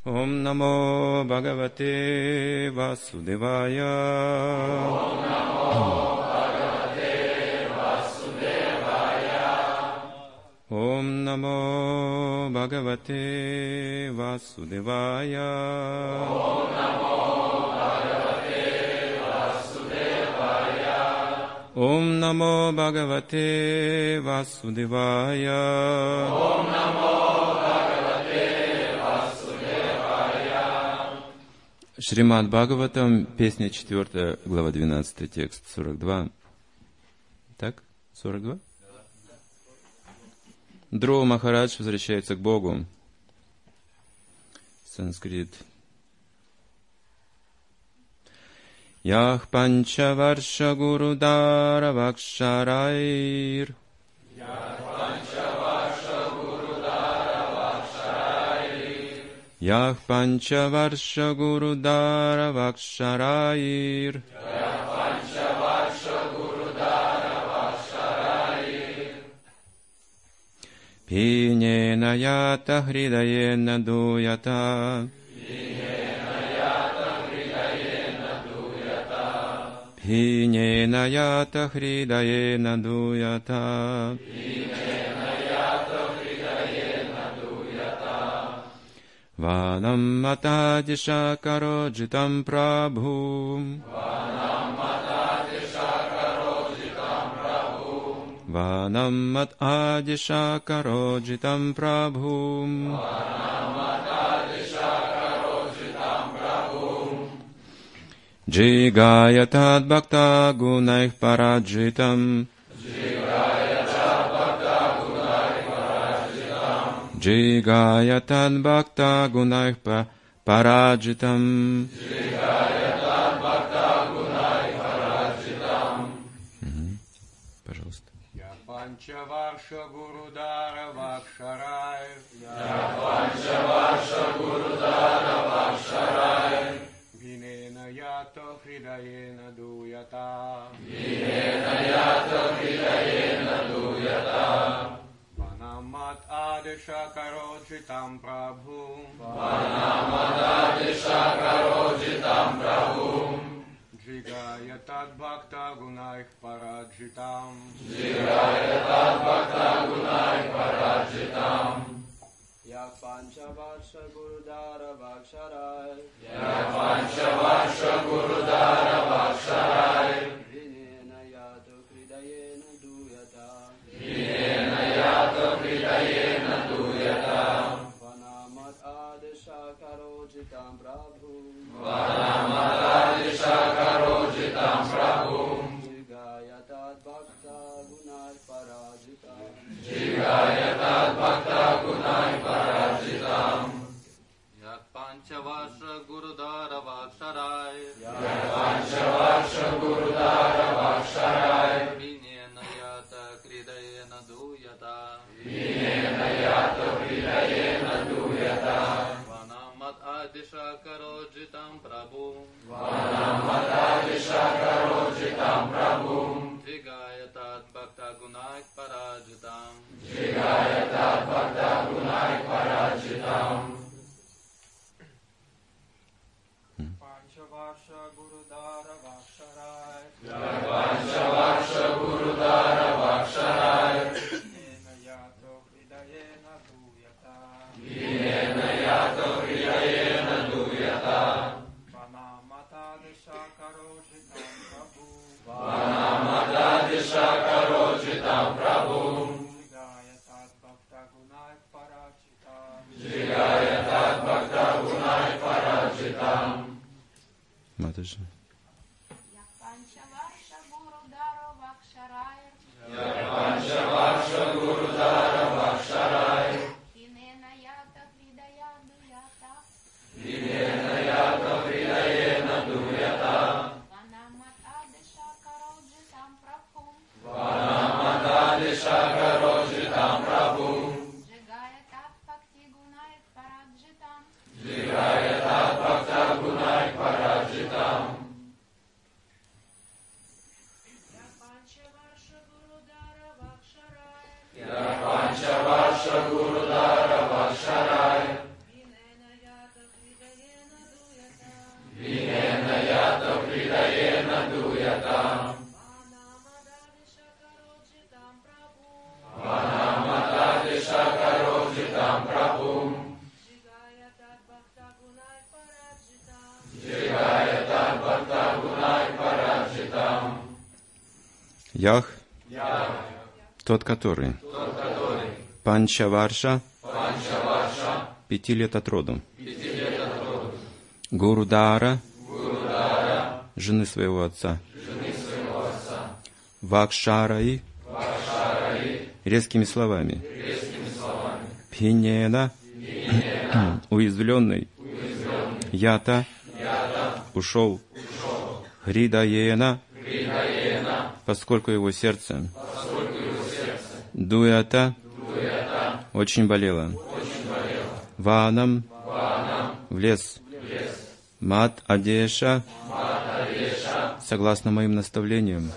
Om Namo Bhagavate Vasudevaya. Om Namo Bhagavate Vasudevaya. Om Namo Bhagavate Vasudevaya. Om Namo Bhagavate Vasudevaya. Om Namo Bhagavate Vasudevaya. Om Namo Шримад Бхагаватам, песня 4, глава 12, текст 42. Так? 42? Друва Махарадж возвращается к Богу. Санскрит. Ях панча варша гурудара вакшарайр. Ях панча варша гурудара вакшарайр. Пинена ята хридаена дуята. Пинена ята хридаена дуята. Ванам мата дишакароджитам прабху. Ванам мат адишакароджитам прабху. Джигаятад бхакта гунайх параджитам. Джигаятад бхакта гунайх параджитам. Пожалуйста. Я панчаварша гурудара вакшарай. Я панчаварша гурудара вакшарай. Винена ято хридаена дуята. Винена ято хридаена дуята. Ванамат адиша кароджитам прабху. Ванамат адиша кароджитам прабху. Джигаятад бхакта гунайх параджитам. Джигаятад бхакта гунайх параджитам. Я панчаварша гурудара вакшарай. Я панчаварша гурудара вакшарай. Винена ято хридаена дуята. Винена ято хридаена дуята. Ванамат адиша кароджитам прабху. Ванамат адиша кароджитам прабху. Джигаятад бхакта гунайх параджитам. Джигаятад бхакта гунайх параджитам. Я панчаварша гурудара вакшарай. Я панчаварша гурудара вакшарай. Винена ята хридаена дуята. Винена ято хридаена дуята. Ванамат адиша кароджитам прабху. Ванамат адиша кароджитам прабху. Джигаятад бхакта гунайх параджитам. Джигаятад бхакта гунайх параджитам. Панчаварша гурудара вакшарай. Я панчаварша гурудара вакшарай. Винена ято хридаена дуята. Винена ято хридаена дуята. Ванамат адиша кароджитам прабху. Ванамат адиша кароджитам прабху. Джигаятад бхакта гунайх параджитам. Джигаятад бхакта гунайх параджитам. Матаджи. Я панчаварша гурудара вакшарай. Я панчаварша гурудара вакшарай. Винена ята хридая дуята. Винена ято хридаена дуята. Ванамат адиша кароджитам прабху. Ванамат адиша кароджитам прабху. Джигаятад бхакти гунайх параджитам. Джигаятад бхакта гунайх параджитам. Я панчаварша гурудара вакшарай. Я панчаварша гурудара вакшарай. Винена ята Ях, тот, который. Панчаварша, 5 лет от роду. Гурудара, жены своего отца. Вакшараи, резкими словами. Пинена, уязвленный. Ята, ушел. Хридаена, поскольку его сердце. Дуята, очень болело. Ванам, в лес. Мат Адеша, согласно моим наставлениям.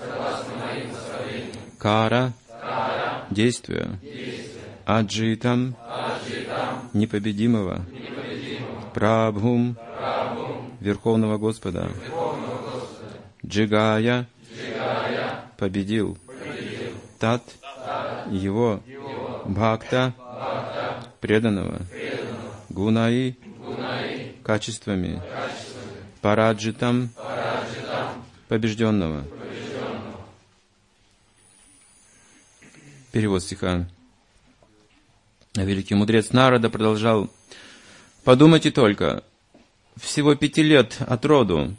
Кара, действие. Аджитам, непобедимого. Прабхум, Верховного Господа. Джигая, победил. Тат, его. Бхакта, преданного. Гунаи, качествами. Параджитам, побежденного. Перевод стиха. Великий мудрец Нарада продолжал: подумайте только, всего 5 лет от роду,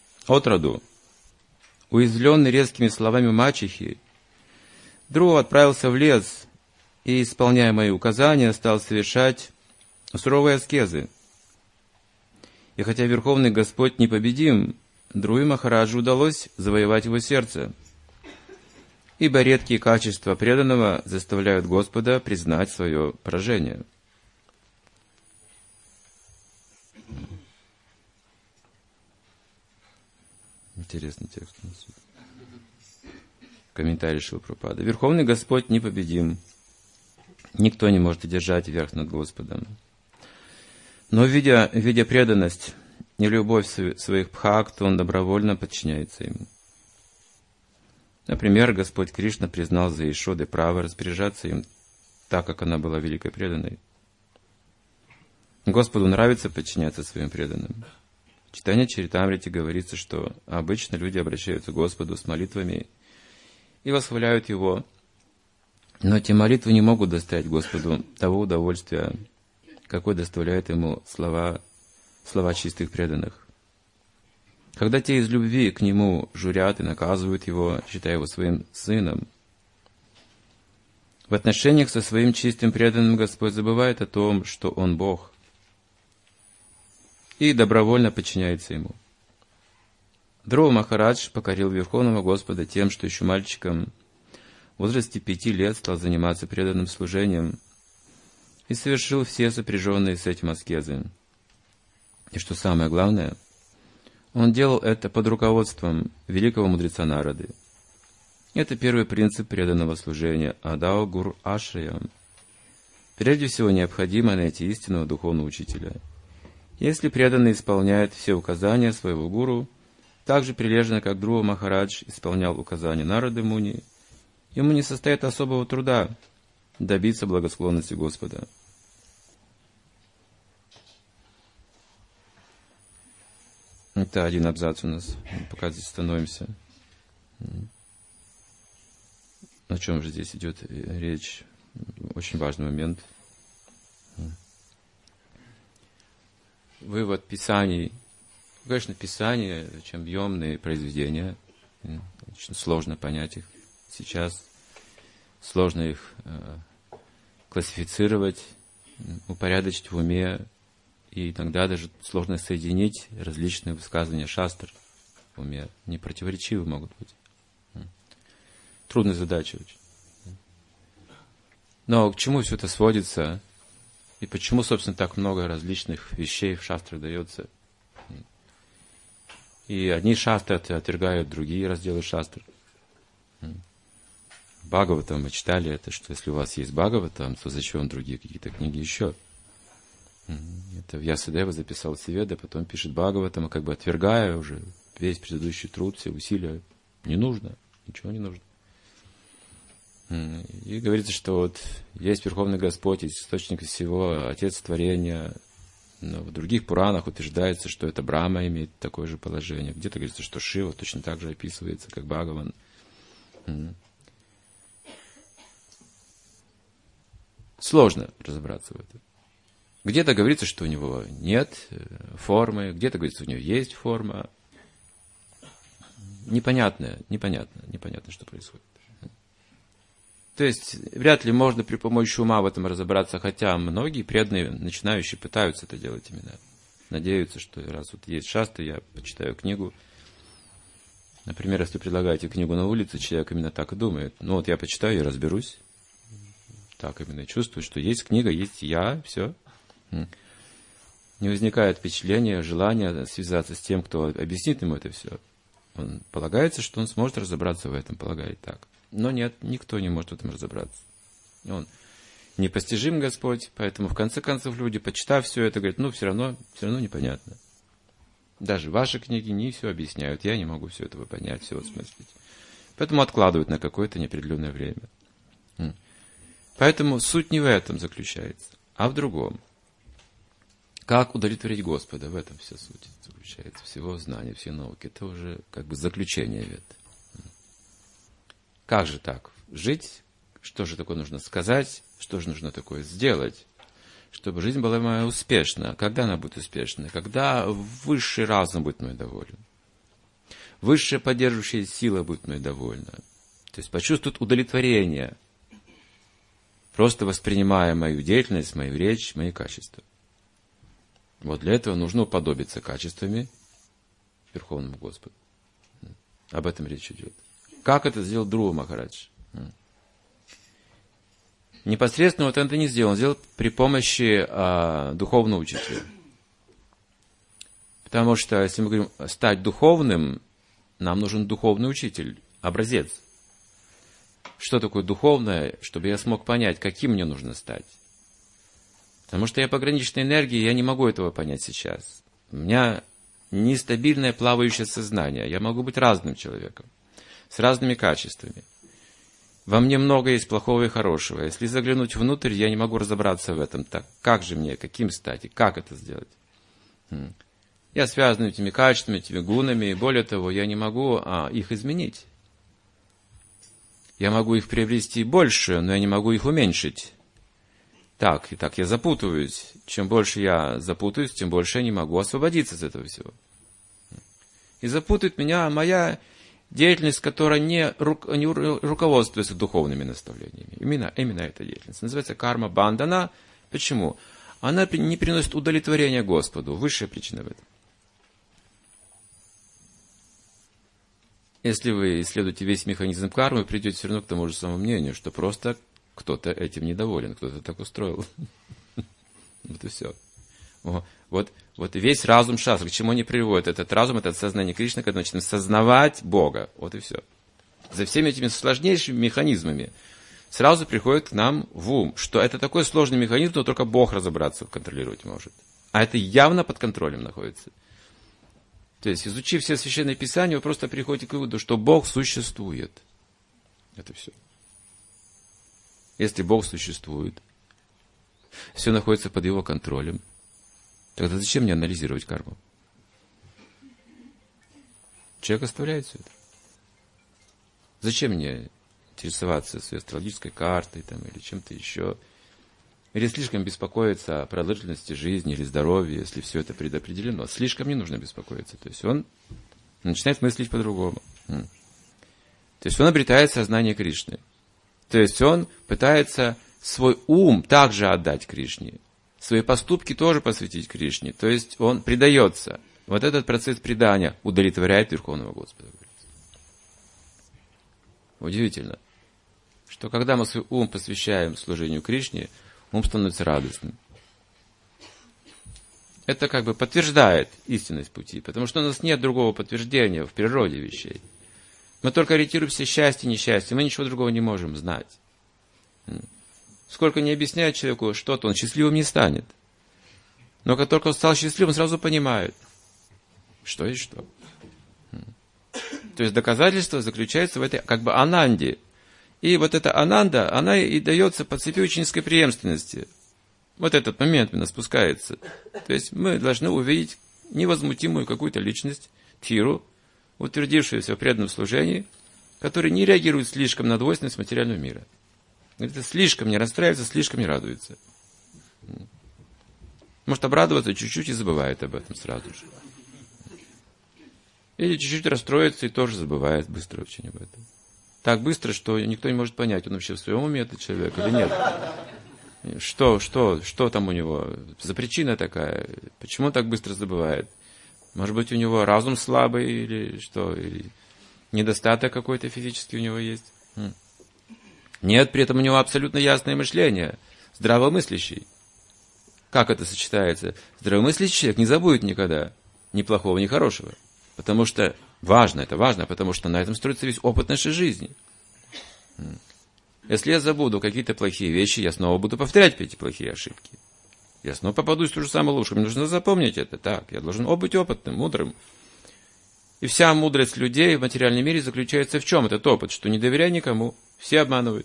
уязвленный резкими словами мачехи, Друва отправился в лес и, исполняя мои указания, стал совершать суровые аскезы. И хотя Верховный Господь непобедим, Друве Махараджу удалось завоевать его сердце, ибо редкие качества преданного заставляют Господа признать свое поражение. Интересный текст у нас. Комментарий Шрилы Прабхупады. Верховный Господь непобедим. Никто не может одержать верх над Господом. Но, видя преданность и любовь своих бхакт, он добровольно подчиняется ему. Например, Господь Кришна признал за Ишодой право распоряжаться им, так как она была великой преданной. Господу нравится подчиняться своим преданным. В Чайтанья Чаритамрите говорится, что обычно люди обращаются к Господу с молитвами и восхваляют Его, но эти молитвы не могут доставить Господу того удовольствия, какое доставляют Ему слова чистых преданных. Когда те из любви к Нему журят и наказывают Его, считая Его своим сыном, в отношениях со своим чистым преданным Господь забывает о том, что Он Бог, и добровольно подчиняется Ему. Друва Махарадж покорил Верховного Господа тем, что еще мальчиком в возрасте 5 лет стал заниматься преданным служением и совершил все сопряженные с этим аскезы. И что самое главное, он делал это под руководством великого мудреца Нарады. Это первый принцип преданного служения – Адао Гур Ашраям. Прежде всего необходимо найти истинного духовного учителя. Если преданный исполняет все указания своего гуру, так же прилежно, как Друва Махарадж исполнял указания Нарады Муни, ему не состоит особого труда добиться благосклонности Господа. Это один абзац у нас. Пока здесь становимся. О чем же здесь идет речь? Очень важный момент. Вывод Писаний. Конечно, Писания очень объемные произведения. Очень сложно понять их сейчас. Сложно их классифицировать, упорядочить в уме. И иногда даже сложно соединить различные высказывания шастр в уме. Непротиворечивы могут быть. Трудная задача очень. Но к чему все это сводится? И почему, собственно, так много различных вещей в шастрах дается? И одни шастры отвергают другие разделы шастр. Бхагаватам мы читали это, что если у вас есть Бхагаватам, то зачем другие какие-то книги еще? Это Вьясадева записал Сиведа, потом пишет Бхагаватам, как бы отвергая уже весь предыдущий труд, все усилия. Не нужно, ничего не нужно. И говорится, что вот есть Верховный Господь, есть источник всего, Отец творения. Но в других Пуранах утверждается, что это Брахма имеет такое же положение. Где-то говорится, что Шива точно так же описывается, как Бхагаван. Сложно разобраться в этом. Где-то говорится, что у него нет формы, где-то говорится, что у него есть форма. Непонятно, что происходит. То есть, вряд ли можно при помощи ума в этом разобраться, хотя многие преданные, начинающие, пытаются это делать именно. Надеются, что раз вот есть шастры, я почитаю книгу. Например, если предлагаете книгу на улице, человек именно так и думает. Ну вот я почитаю и разберусь. Так именно чувствую, что есть книга, есть я, все. Не возникает впечатления, желания связаться с тем, кто объяснит ему это все. Он полагается, что он сможет разобраться в этом, полагает так. Но нет, никто не может в этом разобраться. Он непостижим Господь, поэтому в конце концов люди, почитав все это, говорят, все равно непонятно. Даже ваши книги не все объясняют, я не могу все этого понять, все осмыслить. Поэтому откладывают на какое-то неопределенное время. Поэтому суть не в этом заключается, а в другом. Как удовлетворить Господа, в этом вся суть заключается, всего знания, всей науки. Это уже как бы заключение вет. Как же так жить? Что же такое нужно сказать? Что же нужно такое сделать, чтобы жизнь была моя успешна? Когда она будет успешна? Когда высший разум будет мной доволен? Высшая поддерживающая сила будет мной довольна. То есть почувствует удовлетворение, просто воспринимая мою деятельность, мою речь, мои качества. Вот для этого нужно уподобиться качествами Верховному Господу. Об этом речь идет. Как это сделал Друва Махарадж? Непосредственно вот это не сделал. Он сделал при помощи духовного учителя. Потому что, если мы говорим стать духовным, нам нужен духовный учитель, образец. Что такое духовное, чтобы я смог понять, каким мне нужно стать? Потому что я пограничной энергией, я не могу этого понять сейчас. У меня нестабильное плавающее сознание. Я могу быть разным человеком, с разными качествами. Во мне много есть плохого и хорошего. Если заглянуть внутрь, я не могу разобраться в этом. Так как же мне, каким стать, и как это сделать? Я связан этими качествами, этими гунами, и более того, я не могу их изменить. Я могу их приобрести больше, но я не могу их уменьшить. Так я запутываюсь. Чем больше я запутаюсь, тем больше я не могу освободиться из этого всего. И запутает меня моя деятельность, которая не руководствуется духовными наставлениями. Именно эта деятельность. Называется карма бандана. Почему? Она не приносит удовлетворения Господу. Высшая причина в этом. Если вы исследуете весь механизм кармы, вы придете все равно к тому же самому мнению, что просто кто-то этим недоволен, кто-то так устроил. Вот и все. Вот и весь разум шастры, к чему они приводят? Этот разум, это сознание Кришны, когда начинаем сознавать Бога. Вот и все. За всеми этими сложнейшими механизмами сразу приходит к нам в ум, что это такой сложный механизм, но только Бог разобраться, контролировать может. А это явно под контролем находится. То есть, изучив все священные писания, вы просто приходите к выводу, что Бог существует. Это все. Если Бог существует, все находится под Его контролем, тогда зачем мне анализировать карму? Человек оставляет все это. Зачем мне интересоваться своей астрологической картой или чем-то еще? Или слишком беспокоиться о продолжительности жизни или здоровья, если все это предопределено? Слишком не нужно беспокоиться. То есть он начинает мыслить по-другому. То есть он обретает сознание Кришны. То есть он пытается свой ум также отдать Кришне. Свои поступки тоже посвятить Кришне. То есть он предается. Вот этот процесс предания удовлетворяет Верховного Господа. Удивительно, что когда мы свой ум посвящаем служению Кришне, ум становится радостным. Это как бы подтверждает истинность пути, потому что у нас нет другого подтверждения в природе вещей. Мы только ориентируемся счастье, несчастье, мы ничего другого не можем знать. Сколько не объясняет человеку что-то, он счастливым не станет. Но как только он стал счастливым, он сразу понимает, что есть что. То есть доказательство заключается в этой как бы ананде. И вот эта ананда, она и дается по цепи ученической преемственности. Вот этот момент именно спускается. То есть мы должны увидеть невозмутимую какую-то личность, тхиру, утвердившуюся в преданном служении, который не реагирует слишком на двойственность материального мира. Это слишком не расстраивается, слишком не радуется. Может обрадоваться чуть-чуть и забывает об этом сразу же. Или чуть-чуть расстроится и тоже забывает быстро очень об этом. Так быстро, что никто не может понять, он вообще в своем уме этот человек или нет. Что там у него за причина такая? Почему он так быстро забывает? Может быть, у него разум слабый или что? Или недостаток какой-то физический у него есть? Нет, при этом у него абсолютно ясное мышление, здравомыслящий. Как это сочетается? Здравомыслящий человек не забудет никогда ни плохого, ни хорошего. Потому что это важно, потому что на этом строится весь опыт нашей жизни. Если я забуду какие-то плохие вещи, я снова буду повторять эти плохие ошибки. Я снова попадусь в ту же самую ловушку. Мне нужно запомнить это. Так, я должен быть опытным, мудрым. И вся мудрость людей в материальном мире заключается в чем этот опыт? Что не доверяй никому. Все обманывают.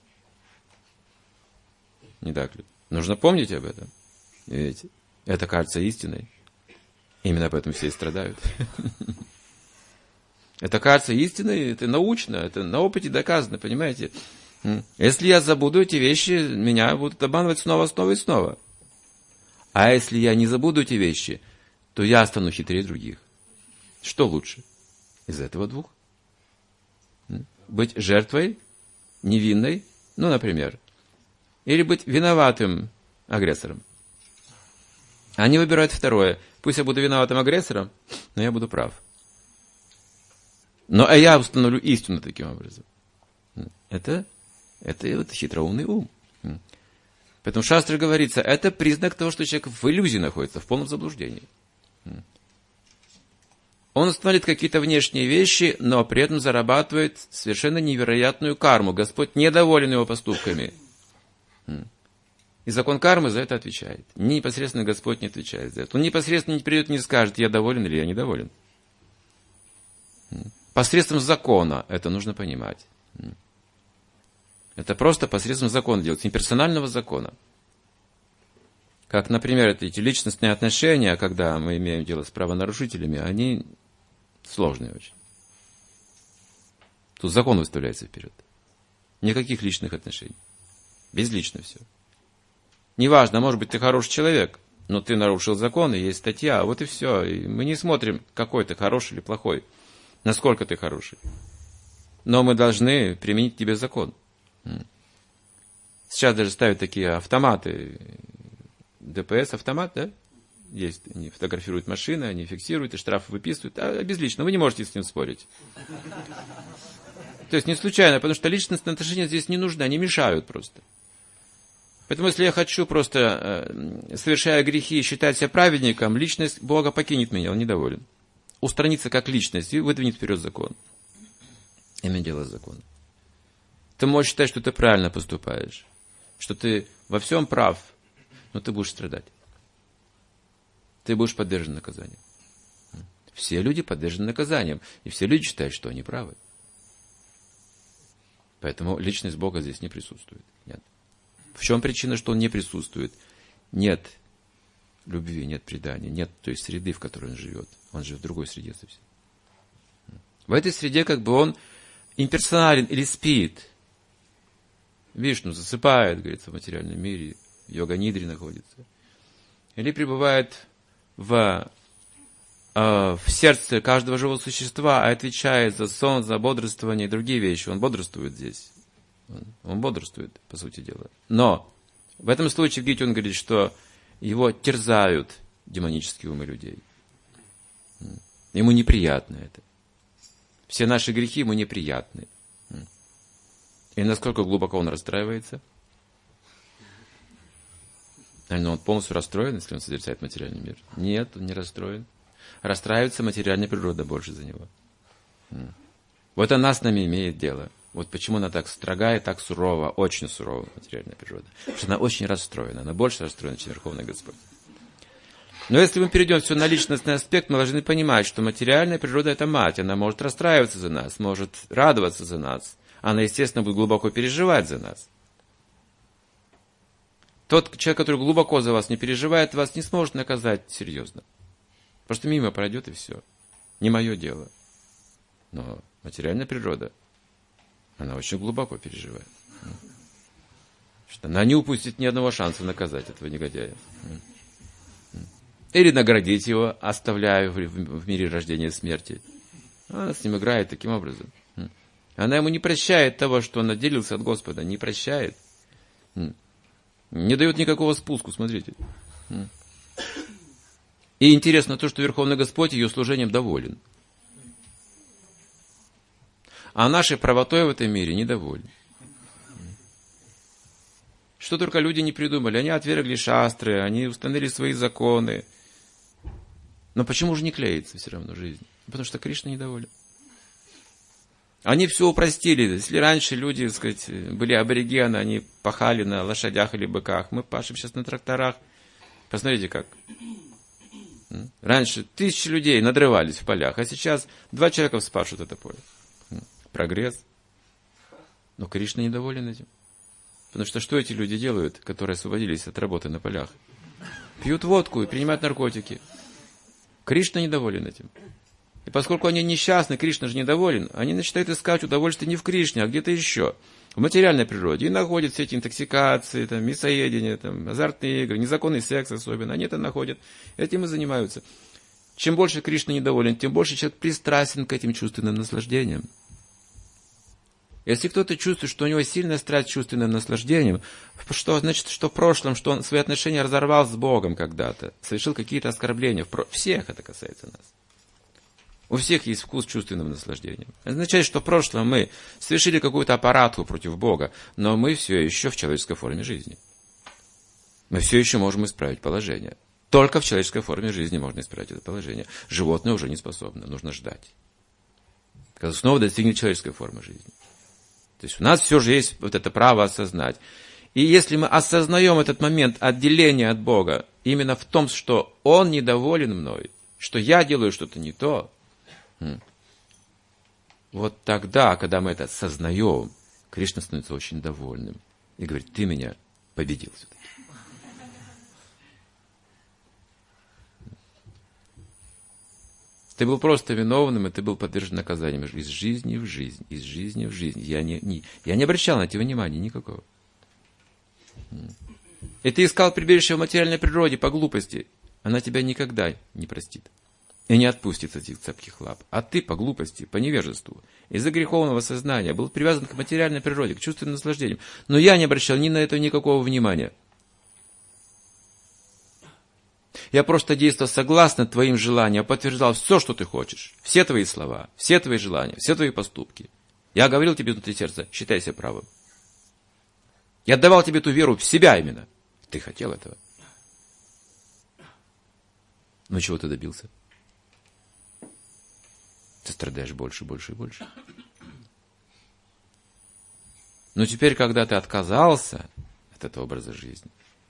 Не так ли? Нужно помнить об этом. Видите? Это кажется истиной. Именно об этом все и страдают. Это кажется истиной, это научно, это на опыте доказано, понимаете? Если я забуду эти вещи, меня будут обманывать снова и снова. А если я не забуду эти вещи, то я стану хитрее других. Что лучше из этого двух? Быть жертвой, невинной, например, или быть виноватым агрессором. Они выбирают второе. Пусть я буду виноватым агрессором, но я буду прав. Но я установлю истину таким образом. Это хитроумный ум. Поэтому в шастре говорится, это признак того, что человек в иллюзии находится, в полном заблуждении. Он устанавливает какие-то внешние вещи, но при этом зарабатывает совершенно невероятную карму. Господь недоволен его поступками. И закон кармы за это отвечает. Непосредственно Господь не отвечает за это. Он непосредственно не придет и не скажет, я доволен или я недоволен. Посредством закона это нужно понимать. Это просто посредством закона делается, не персонального закона. Как, например, эти личностные отношения, когда мы имеем дело с правонарушителями, они сложные очень. Тут закон выставляется вперед. Никаких личных отношений. Безлично все. Неважно, может быть, ты хороший человек, но ты нарушил закон, и есть статья, вот и все. И мы не смотрим, какой ты, хороший или плохой, насколько ты хороший. Но мы должны применить к тебе закон. Сейчас даже ставят такие автоматы, ДПС автомат, да? Есть, они фотографируют машины, они фиксируют и штрафы выписывают, а безлично, вы не можете с ним спорить. То есть не случайно, потому что личностные отношения здесь не нужны, они мешают просто. Поэтому если я хочу просто, совершая грехи, считать себя праведником, личность Бога покинет меня, он недоволен. Устранится как личность и выдвинет вперед закон. Именно дело закона. Ты можешь считать, что ты правильно поступаешь, что ты во всем прав, но ты будешь страдать. Ты будешь подвержен наказанию. Все люди подвержены наказаниям, и все люди считают, что они правы. Поэтому личность Бога здесь не присутствует. Нет. В чем причина, что он не присутствует? Нет любви, нет предания, нет той среды, в которой он живет. Он же в другой среде совсем. В этой среде как бы он имперсонален или спит. Вишну засыпает, говорится, в материальном мире, в йога-нидре находится. Или пребывает в сердце каждого живого существа, а отвечает за сон, за бодрствование и другие вещи. Он бодрствует здесь. Он бодрствует, по сути дела. Но в этом случае в Гите он говорит, что его терзают демонические умы людей. Ему неприятно это. Все наши грехи ему неприятны. И насколько глубоко он расстраивается? Но он полностью расстроен, если он созерцает материальный мир. Нет, он не расстроен. Расстраивается материальная природа больше за него. Вот она с нами имеет дело. Вот почему она так строга и так сурова, очень сурова материальная природа. Потому что она очень расстроена, она больше расстроена, чем Верховный Господь. Но если мы перейдем все на личностный аспект, мы должны понимать, что материальная природа – это мать. Она может расстраиваться за нас, может радоваться за нас. Она, естественно, будет глубоко переживать за нас. Тот человек, который глубоко за вас не переживает, вас не сможет наказать серьезно. Просто мимо пройдет и все. Не мое дело. Но материальная природа Она очень глубоко переживает. Что она не упустит ни одного шанса наказать этого негодяя. Или наградить его, оставляя в мире рождения и смерти. Она с ним играет таким образом. Она ему не прощает того, что он отделился от Господа. Не прощает. Не дает никакого спуску, смотрите. И интересно то, что Верховный Господь ее служением доволен. А нашей правотой в этом мире недоволен. Что только люди не придумали. Они отвергли шастры, они установили свои законы. Но почему же не клеится все равно жизнь? Потому что Кришна недоволен. Они все упростили. Если раньше люди, так сказать, были аборигены, они пахали на лошадях или быках, мы пашем сейчас на тракторах. Посмотрите как. Раньше 1000 людей надрывались в полях, а сейчас 2 человека вспашут это поле. Прогресс. Но Кришна недоволен этим. Потому что эти люди делают, которые освободились от работы на полях? Пьют водку и принимают наркотики. Кришна недоволен этим. И поскольку они несчастны, Кришна же недоволен, они начинают искать удовольствие не в Кришне, а где-то еще, в материальной природе. И находят все эти интоксикации, там, мясоедение, там, азартные игры, незаконный секс особенно. Они это находят. Этим и занимаются. Чем больше Кришна недоволен, тем больше человек пристрастен к этим чувственным наслаждениям. Если кто-то чувствует, что у него сильная страсть к чувственным наслаждениям, что значит, что в прошлом, что он свои отношения разорвал с Богом когда-то, совершил какие-то оскорбления. Всех это касается нас. У всех есть вкус к чувственным наслаждениям. Это означает, что в прошлом мы совершили какую-то аппарату против Бога, но мы все еще в человеческой форме жизни. Мы все еще можем исправить положение. Только в человеческой форме жизни можно исправить это положение. Животное уже не способно, нужно ждать. Когда снова достигнет человеческой формы жизни. То есть у нас все же есть вот это право осознать. И если мы осознаем этот момент отделения от Бога, именно в том, что Он недоволен мной, что я делаю что-то не то, вот тогда, когда мы это осознаем, Кришна становится очень довольным и говорит: ты меня победил все-таки. Ты был просто виновным, и ты был подвержен наказаниям из жизни в жизнь, из жизни в жизнь. Я не обращал на тебя внимания никакого. И ты искал прибежище в материальной природе по глупости. Она тебя никогда не простит и не отпустит от этих цепких лап. А ты по глупости, по невежеству, из-за греховного сознания был привязан к материальной природе, к чувственным наслаждениям. Но я не обращал ни на это никакого внимания. Я просто действовал согласно твоим желаниям, подтверждал все, что ты хочешь. Все твои слова, все твои желания, все твои поступки. Я говорил тебе внутри сердца: считайся правым. Я давал тебе ту веру в себя именно. Ты хотел этого. Но чего ты добился? Ты страдаешь больше, больше и больше. Но теперь, когда ты отказался от этого образа жизни,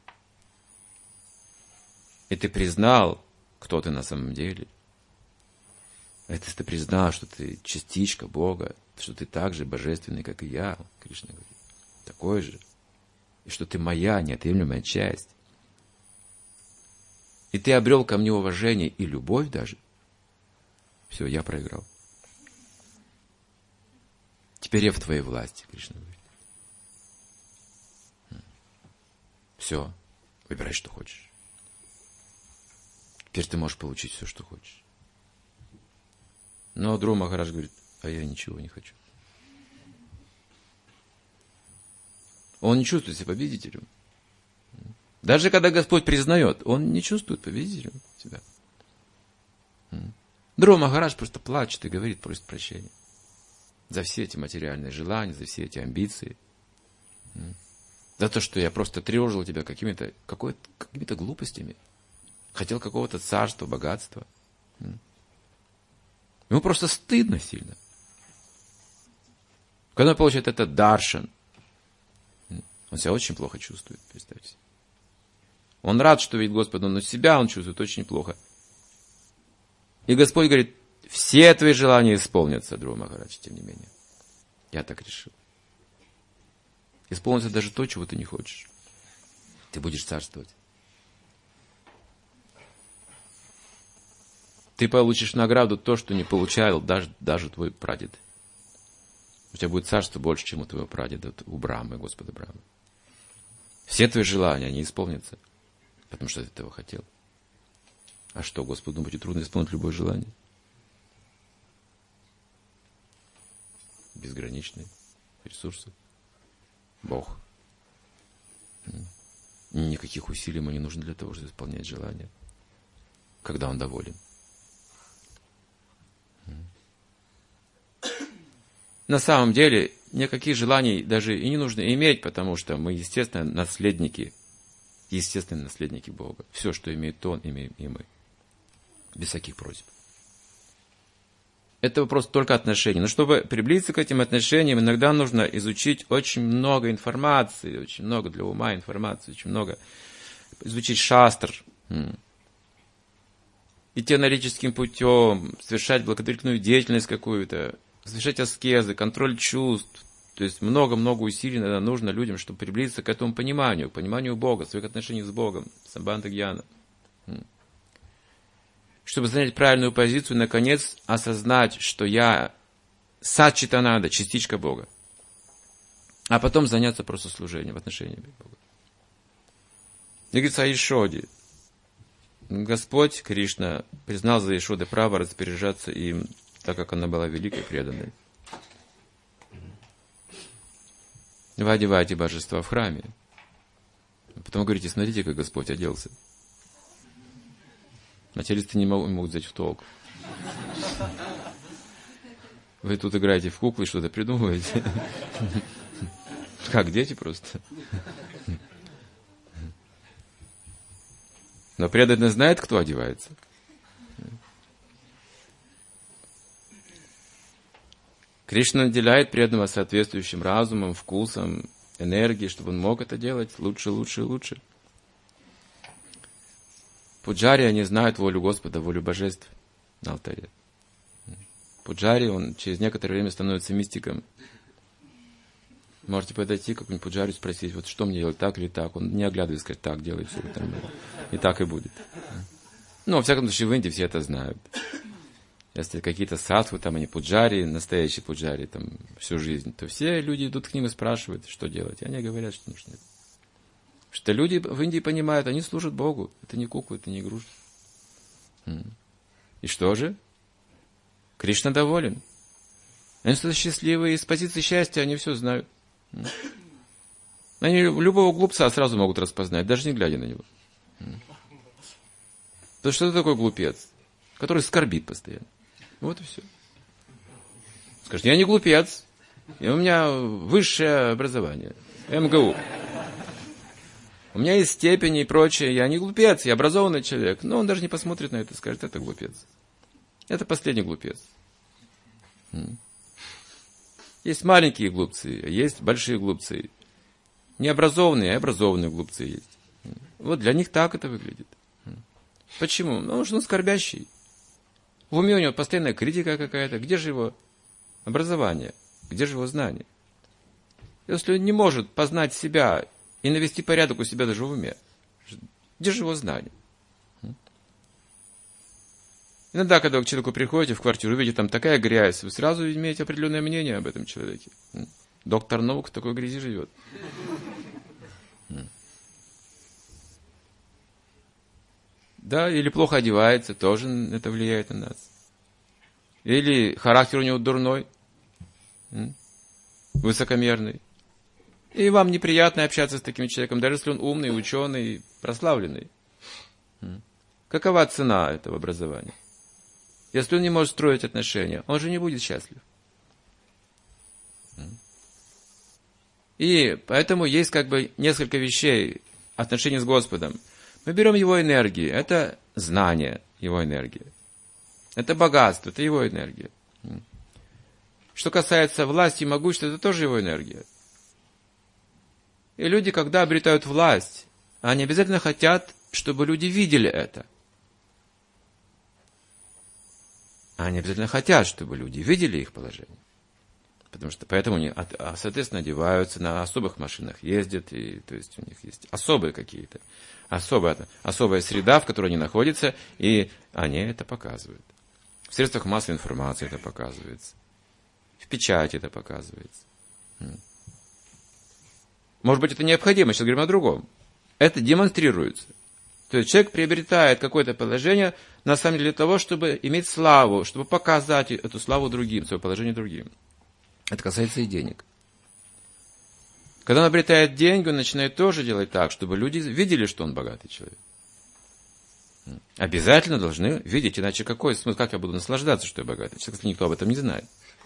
и ты признал, кто ты на самом деле, это ты признал, что ты частичка Бога, что ты так же божественный, как и я, Кришна говорит, такой же, и что ты моя неотъемлемая часть, и ты обрел ко мне уважение и любовь даже, все, я проиграл. Теперь я в твоей власти, Кришна говорит. Все, выбирай, что хочешь. Теперь ты можешь получить все, что хочешь. Но Друва Махарадж говорит: а я ничего не хочу. Он не чувствует себя победителем. Даже когда Господь признает, он не чувствует победителем себя. Друва Махарадж просто плачет и говорит, просит прощения за все эти материальные желания, за все эти амбиции. За то, что я просто тревожил тебя какими-то глупостями. Хотел какого-то царства, богатства. Ему просто стыдно сильно. Когда он получает этот даршан, он себя очень плохо чувствует, представьте. Он рад, что видит Господа, но себя он чувствует очень плохо. И Господь говорит: все твои желания исполнятся, Друва Махарадж, тем не менее. Я так решил. Исполнится даже то, чего ты не хочешь. Ты будешь царствовать. Ты получишь награду то, что не получал даже твой прадед. тебя будет царство больше, чем у твоего прадеда, у Брамы, Господа Брамы. Все твои желания, они исполнятся, потому что ты этого хотел. А что, Господу, думаете, трудно исполнить любое желание? Безграничные ресурсы. Бог. Никаких усилий ему не нужно для того, чтобы исполнять желания, когда он доволен. На самом деле, никаких желаний даже и не нужно иметь, потому что мы, естественно, наследники Бога. Все, что имеет Он, имеем и мы. Без всяких просьб. Это вопрос только отношений. Но чтобы приблизиться к этим отношениям, иногда нужно изучить очень много информации, очень много для ума информации, очень много изучить шастр, идти аналитическим путем, совершать благотворительную деятельность какую-то, совершать аскезы, контроль чувств. То есть много-много усилий нужно людям, чтобы приблизиться к этому пониманию Бога, своих отношений с Богом, самбандха гьяна. Чтобы занять правильную позицию, наконец осознать, что я сачитананда, частичка Бога. А потом заняться просто служением в отношении Бога. И говорится о Ешоде. Господь, Кришна, признал за Ешодой право распоряжаться им, так как она была великой преданной. Вы одеваете божества в храме. Потом говорите, смотрите, как Господь оделся. Материалисты не могут взять в толк. Вы тут играете в куклы, что-то придумываете. Как дети просто. Но преданный знает, кто одевается. Кришна наделяет преданного соответствующим разумом, вкусом, энергией, чтобы он мог это делать лучше, лучше и лучше. Пуджари, они знают волю Господа, волю божеств на алтаре. Пуджари, он через некоторое время становится мистиком. Можете подойти к какому-нибудь пуджарю, спросить, вот что мне делать, так или так. Он не оглядывается, сказать, так, делай все. И так и будет. Ну, во всяком случае, в Индии все это знают. Если какие-то садху, там они пуджари, настоящие пуджари, там, всю жизнь, то все люди идут к ним и спрашивают, что делать. И они говорят, что нужно. Что люди в Индии понимают, они служат Богу. Это не куклы, это не игрушки. И что же? Кришна доволен. Они счастливые, из позиции счастья они все знают. Они любого глупца сразу могут распознать, даже не глядя на него. То что это такой глупец, который скорбит постоянно? Вот и все. Скажет, я не глупец, и у меня высшее образование, МГУ. У меня есть степени и прочее, я не глупец, я образованный человек. Но он даже не посмотрит на это и скажет, это глупец. Это последний глупец. Есть маленькие глупцы, есть большие глупцы. Необразованные, а образованные глупцы есть. Вот для них так это выглядит. Почему? Ну, потому что он скорбящий. В уме у него постоянная критика какая-то. Где же его образование? Где же его знание? Если он не может познать себя и навести порядок у себя даже в уме, где же его знание? Иногда, когда вы к человеку приходите в квартиру, видите, там такая грязь, вы сразу имеете определенное мнение об этом человеке. Доктор наук в такой грязи живет. Да, или плохо одевается, тоже это влияет на нас. Или характер у него дурной, высокомерный. И вам неприятно общаться с таким человеком, даже если он умный, ученый, прославленный. Какова цена этого образования? Если он не может строить отношения, он же не будет счастлив. И поэтому есть как бы несколько вещей отношений с Господом. Мы берем его энергии, это знание, его энергия. Это богатство, это его энергия. Что касается власти и могущества, это тоже его энергия. И люди, когда обретают власть, они обязательно хотят, чтобы люди видели это. Они обязательно хотят, чтобы люди видели их положение. Потому что поэтому они, соответственно, одеваются, на особых машинах ездят, и, то есть у них есть особые какие-то, особая среда, в которой они находятся, и они это показывают. В средствах массовой информации это показывается. В печати это показывается. Может быть, это необходимо, сейчас говорим о другом. Это демонстрируется. То есть человек приобретает какое-то положение, на самом деле, для того, чтобы иметь славу, чтобы показать эту славу другим, свое положение другим. Это касается и денег. Когда он обретает деньги, он начинает тоже делать так, чтобы люди видели, что он богатый человек. Обязательно должны видеть, иначе какой смысл, как я буду наслаждаться, что я богатый человек, если никто об этом не знает.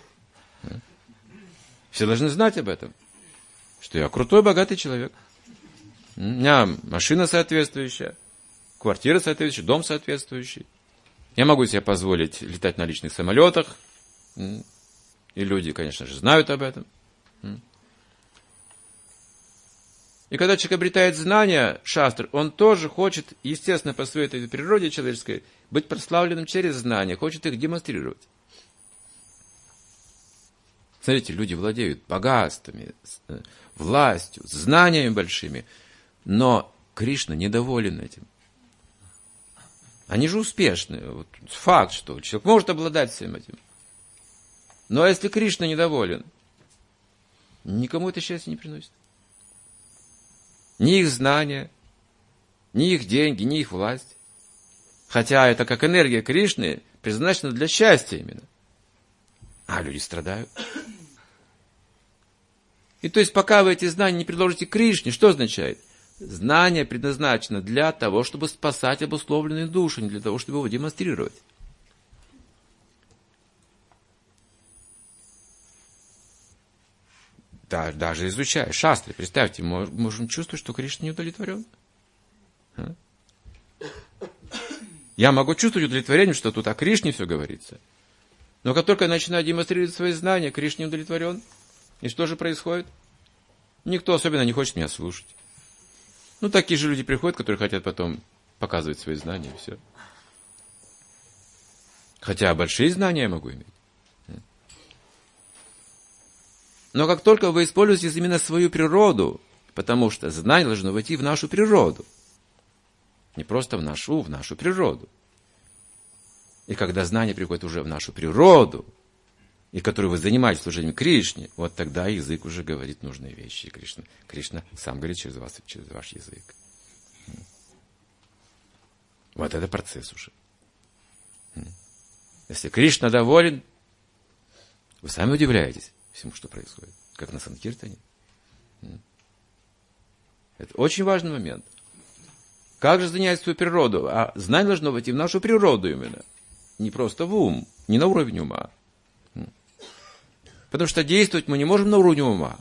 Все должны знать об этом, что я крутой, богатый человек. У меня машина соответствующая, квартира соответствующая, дом соответствующий. Я могу себе позволить летать на личных самолетах. И люди, конечно же, знают об этом. И когда человек обретает знания, шастр, он тоже хочет, естественно, по своей этой природе человеческой, быть прославленным через знания, хочет их демонстрировать. Смотрите, люди владеют богатствами, властью, знаниями большими, но Кришна недоволен этим. Они же успешны. Вот факт, что человек может обладать всем этим. Но если Кришна недоволен, никому это счастье не приносит. Ни их знания, ни их деньги, ни их власть. Хотя это как энергия Кришны предназначена для счастья именно. А люди страдают. И то есть, пока вы эти знания не предложите Кришне, что означает? Знание предназначено для того, чтобы спасать обусловленные души, не для того, чтобы его демонстрировать. Да, даже изучая шастры, представьте, мы можем чувствовать, что Кришна не удовлетворен. Я могу чувствовать удовлетворение, что тут о Кришне все говорится. Но как только я начинаю демонстрировать свои знания, Кришна не удовлетворен. И что же происходит? Никто особенно не хочет меня слушать. Ну, такие же люди приходят, которые хотят потом показывать свои знания, и все. Хотя большие знания я могу иметь. Но как только вы используете именно свою природу, потому что знание должно войти в нашу природу. Не просто в нашу природу. И когда знание приходит уже в нашу природу, и которой вы занимаетесь служением Кришне, вот тогда язык уже говорит нужные вещи. Кришна сам говорит через вас, через ваш язык. Вот это процесс уже. Если Кришна доволен, вы сами удивляетесь всему, что происходит, как на Санкиртане. Это очень важный момент. Как же занять свою природу? А знание должно войти в нашу природу именно. Не просто в ум, не на уровне ума. Потому что действовать мы не можем на уровне ума.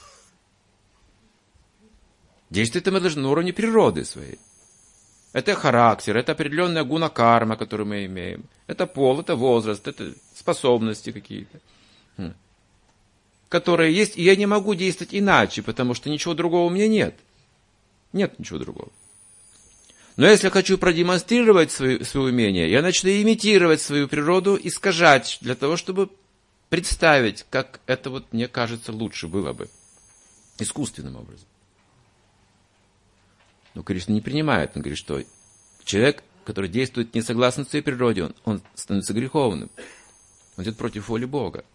Действовать мы должны на уровне природы своей. Это характер, это определенная гуна-карма, которую мы имеем. Это пол, это возраст, это способности какие-то, которые есть, и я не могу действовать иначе, потому что ничего другого у меня нет. Нет ничего другого. Но если я хочу продемонстрировать свои умения, я начну имитировать свою природу, искажать, для того, чтобы представить, как это вот мне кажется лучше было бы. Искусственным образом. Но Кришна не принимает. Он говорит, что человек, который действует не согласно своей природе, он становится греховным. Он идет против воли Бога.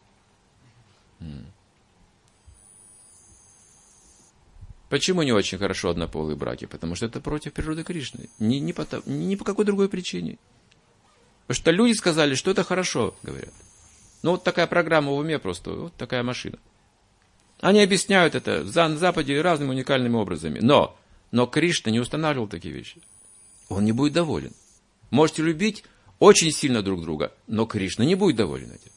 Почему не очень хорошо однополые браки? Потому что это против природы Кришны. Не по какой другой причине. Потому что люди сказали, что это хорошо, говорят. Ну, вот такая программа в уме просто, вот такая машина. Они объясняют это на Западе разными уникальными образами. Но Кришна не устанавливал такие вещи. Он не будет доволен. Можете любить очень сильно друг друга, но Кришна не будет доволен этим.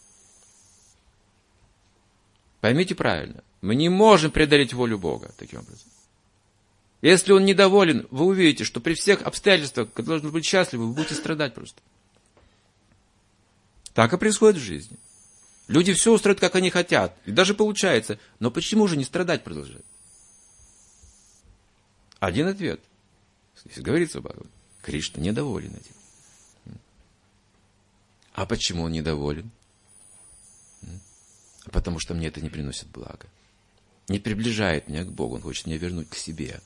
Поймите правильно. Мы не можем преодолеть волю Бога таким образом. Если Он недоволен, вы увидите, что при всех обстоятельствах, когда должны быть счастливы, вы будете страдать просто. Так и происходит в жизни. Люди все устроят, как они хотят. И даже получается. Но почему же не страдать продолжать? Один ответ. Здесь говорится в Бхагаватам. Кришна недоволен этим. А почему он недоволен? Потому что мне это не приносит блага. Не приближает меня к Богу. Он хочет меня вернуть к себе.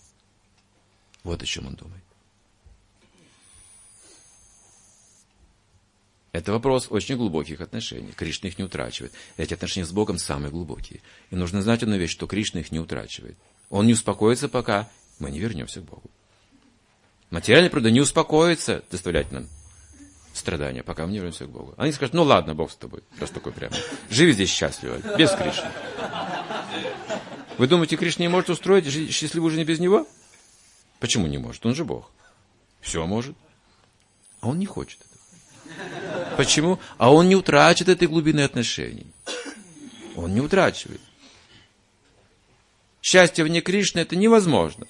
Вот о чем он думает. Это вопрос очень глубоких отношений. Кришна их не утрачивает. Эти отношения с Богом самые глубокие. И нужно знать одну вещь, что Кришна их не утрачивает. Он не успокоится, пока мы не вернемся к Богу. Материальная природа не успокоится доставлять нам страдания, пока мы не вернемся к Богу. Они скажут, ну ладно, Бог с тобой. Раз такой прямо. Живи здесь счастливо, без Кришны. Вы думаете, Кришна не может устроить счастливую жизнь без него? Почему не может? Он же Бог. Все может. А он не хочет этого. Почему? А он не утрачивает этой глубины отношений. Он не утрачивает. Счастье вне Кришны это невозможно.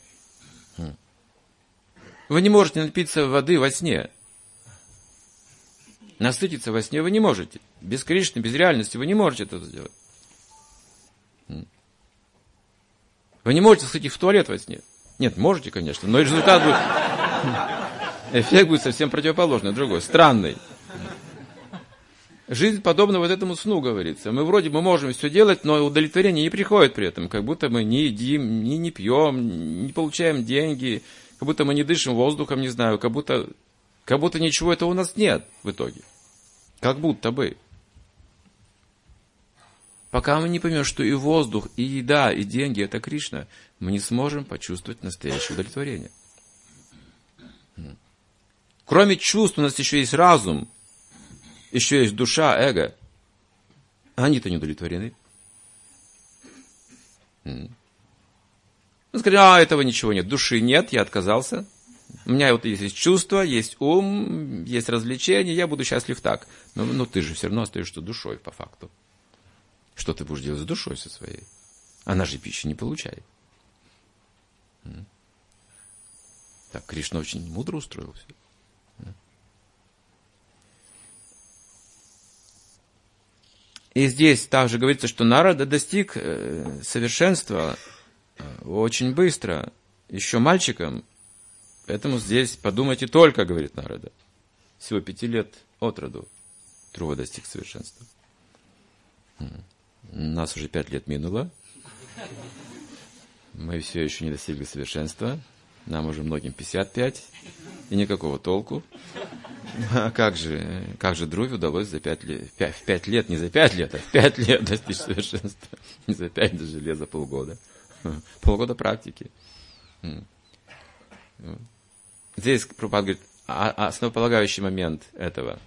Вы не можете напиться воды во сне. Насытиться во сне вы не можете. Без Кришны, без реальности вы не можете это сделать. Вы не можете сходить в туалет во сне. Нет, можете, конечно, но результат будет... Эффект будет совсем противоположный, другой, странный. Жизнь подобна вот этому сну, говорится. Мы вроде бы можем все делать, но удовлетворение не приходит при этом. Как будто мы не едим, не пьем, не получаем деньги, как будто мы не дышим воздухом, не знаю, как будто ничего этого у нас нет в итоге. Как будто бы. Пока мы не поймем, что и воздух, и еда, и деньги – это Кришна, мы не сможем почувствовать настоящее удовлетворение. Кроме чувств у нас еще есть разум, еще есть душа, эго. Они-то не удовлетворены. Мы скажем, этого ничего нет, души нет, я отказался. У меня вот есть чувства, есть ум, есть развлечения, я буду счастлив так. Но ты же все равно остаешься душой по факту. Что ты будешь делать с душой со своей? Она же пищи не получает. Так, Кришна очень мудро устроил все. И здесь также говорится, что Нарада достиг совершенства очень быстро, еще мальчиком. Поэтому здесь подумайте только, говорит Нарада. Всего 5 лет от роду Трува достиг совершенства. У нас уже 5 лет минуло. Мы все еще не достигли совершенства. Нам уже многим 55. И никакого толку. А как же Друве удалось за 5 лет, в 5 лет, не за 5 лет, а в 5 лет достичь совершенства. Не за 5 даже лет, за полгода. Полгода практики. Здесь Прабхупада говорит, основополагающий момент этого,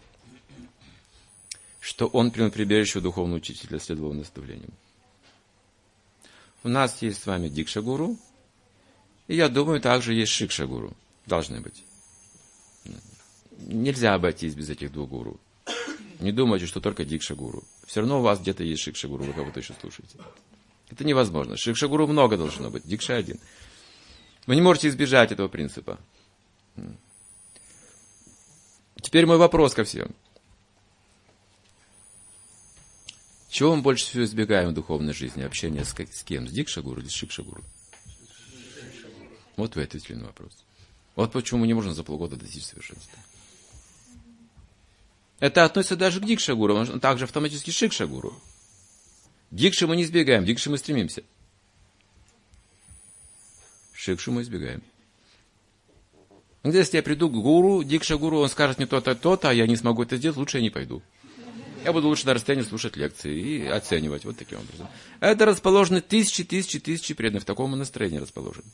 что он принял прибежище у духовного учителя, следовал наставлениям. У нас есть с вами Дикша-гуру, и я думаю, также есть Шикша-гуру. Должны быть. Нельзя обойтись без этих 2 гуру. Не думайте, что только Дикша-гуру. Все равно у вас где-то есть Шикша-гуру, вы кого-то еще слушаете. Это невозможно. Шикша-гуру много должно быть, Дикша 1. Вы не можете избежать этого принципа. Теперь мой вопрос ко всем. Чего мы больше всего избегаем в духовной жизни? Общение с кем? С Дикша-гуру или с Шикша-гуру? Вот вы ответили на вопрос. Вот почему мы не можем за полгода достичь совершенства. Это относится даже к Дикша-гуру, он также автоматически Шикша-гуру. Дикши мы не избегаем, Дикши мы стремимся. Шикшу мы избегаем. Если я приду к гуру, Дикша-гуру, он скажет мне то-то, то-то, а я не смогу это сделать, лучше я не пойду. Я буду лучше на расстоянии слушать лекции и оценивать вот таким образом. Это расположены тысячи преданных, в таком настроении расположены.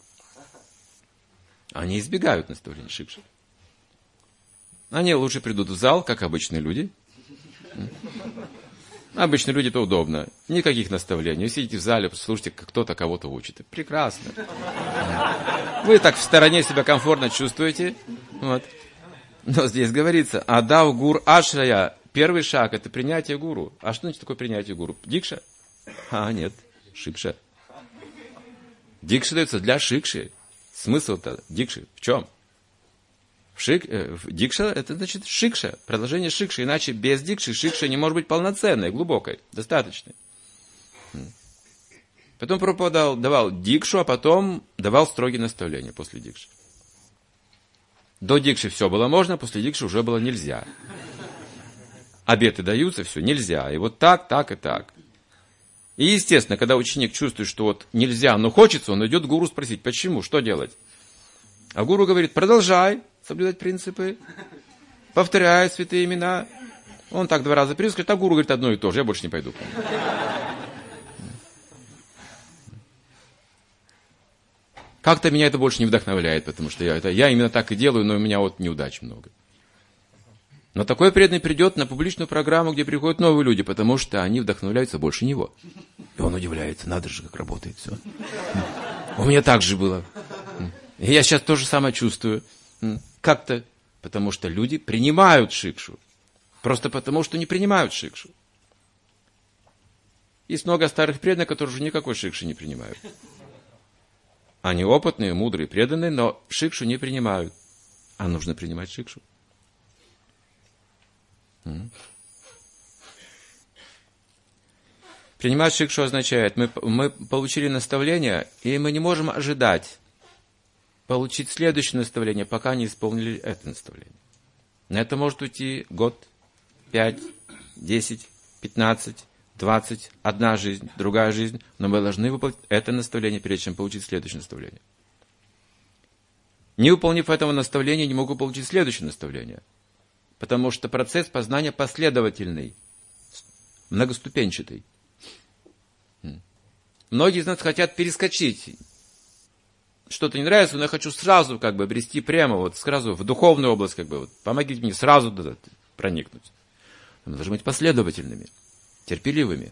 Они избегают наставлений Шикши. Они лучше придут в зал, как обычные люди. Обычные люди это удобно. Никаких наставлений. Вы сидите в зале, слушайте, как кто-то кого-то учит. Прекрасно. Вы так в стороне себя комфортно чувствуете. Вот. Но здесь говорится, адав гур ашрая. Первый шаг это принятие гуру. А что значит такое принятие гуру? Дикша? А, нет. Шикша. Дикша дается для шикши. Смысл-то дикши в чем? Дикша это значит шикша, продолжение шикши, иначе без дикши шикша не может быть полноценной, глубокой, достаточной. Потом Прабхупада давал дикшу, а потом давал строгие наставления после дикши. До дикши все было можно, после дикши уже было нельзя. Обеты даются, все нельзя. И вот так, так и так. И естественно, когда ученик чувствует, что вот нельзя, но хочется, он идет к гуру спросить, почему, что делать. А гуру говорит, продолжай соблюдать принципы, повторяет святые имена. Он так 2 раза привез, говорит, а гуру говорит одно и то же, я больше не пойду. Как-то меня это больше не вдохновляет, потому что я именно так и делаю, но у меня вот неудач много. Но такой преданный придет на публичную программу, где приходят новые люди, потому что они вдохновляются больше него. И он удивляется, надо же, как работает все. У меня так же было. И я сейчас то же самое чувствую. Как-то, потому что люди принимают шикшу. Просто потому, что не принимают шикшу. Есть много старых преданных, которые уже никакой шикши не принимают. Они опытные, мудрые, преданные, но шикшу не принимают. А нужно принимать шикшу. Принимать шикшу означает, мы получили наставление, и мы не можем ожидать получить следующее наставление, пока не исполнили это наставление. На это может уйти год, 5, 10, 15, 20, одна жизнь, другая жизнь, но мы должны выполнить это наставление, прежде чем получить следующее наставление. Не выполнив этого наставления, не могу получить следующее наставление. Потому что процесс познания последовательный, многоступенчатый. Многие из нас хотят перескочить. Что-то не нравится, но я хочу сразу обрести прямо, сразу в духовную область, помогите мне сразу туда проникнуть. Мы должны быть последовательными, терпеливыми.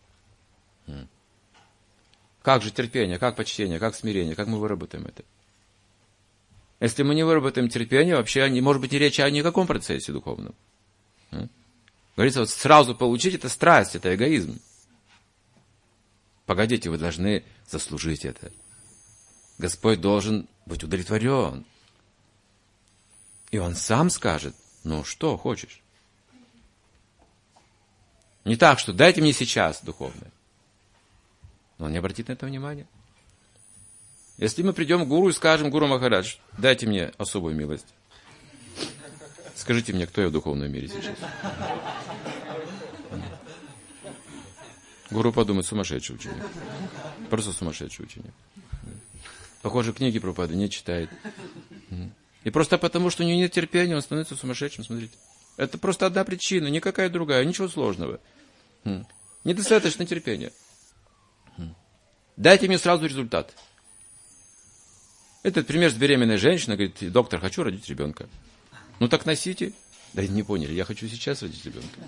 Как же терпение, как почтение, как смирение, как мы выработаем это? Если мы не выработаем терпение, вообще не может быть и речи о никаком процессе духовном. Говорится, сразу получить это страсть, это эгоизм. Погодите, вы должны заслужить это. Господь должен быть удовлетворен. И Он сам скажет, что хочешь. Не так, что дайте мне сейчас духовное. Но Он не обратит на это внимания. Если мы придем к гуру и скажем, Гуру Махарадж, дайте мне особую милость. Скажите мне, кто я в духовном мире сейчас? Гуру подумает, сумасшедший ученик. Просто сумасшедший ученик. Похоже, книги Прабхупады не читает. И просто потому, что у него нет терпения, он становится сумасшедшим, смотрите. Это просто одна причина, никакая другая, ничего сложного. Недостаточно терпения. Дайте мне сразу результат. Этот пример с беременной женщиной, говорит, доктор, хочу родить ребенка. Так носите. Да не поняли, я хочу сейчас родить ребенка.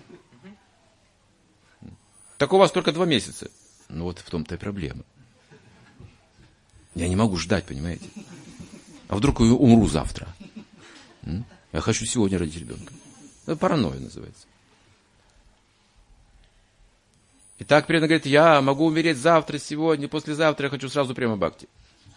Так у вас только 2 месяца. Вот в том-то и проблема. Я не могу ждать, понимаете? А вдруг я умру завтра? Я хочу сегодня родить ребенка. Это паранойя называется. И так преданный говорит, я могу умереть завтра, сегодня, послезавтра, я хочу сразу прямо бхакти.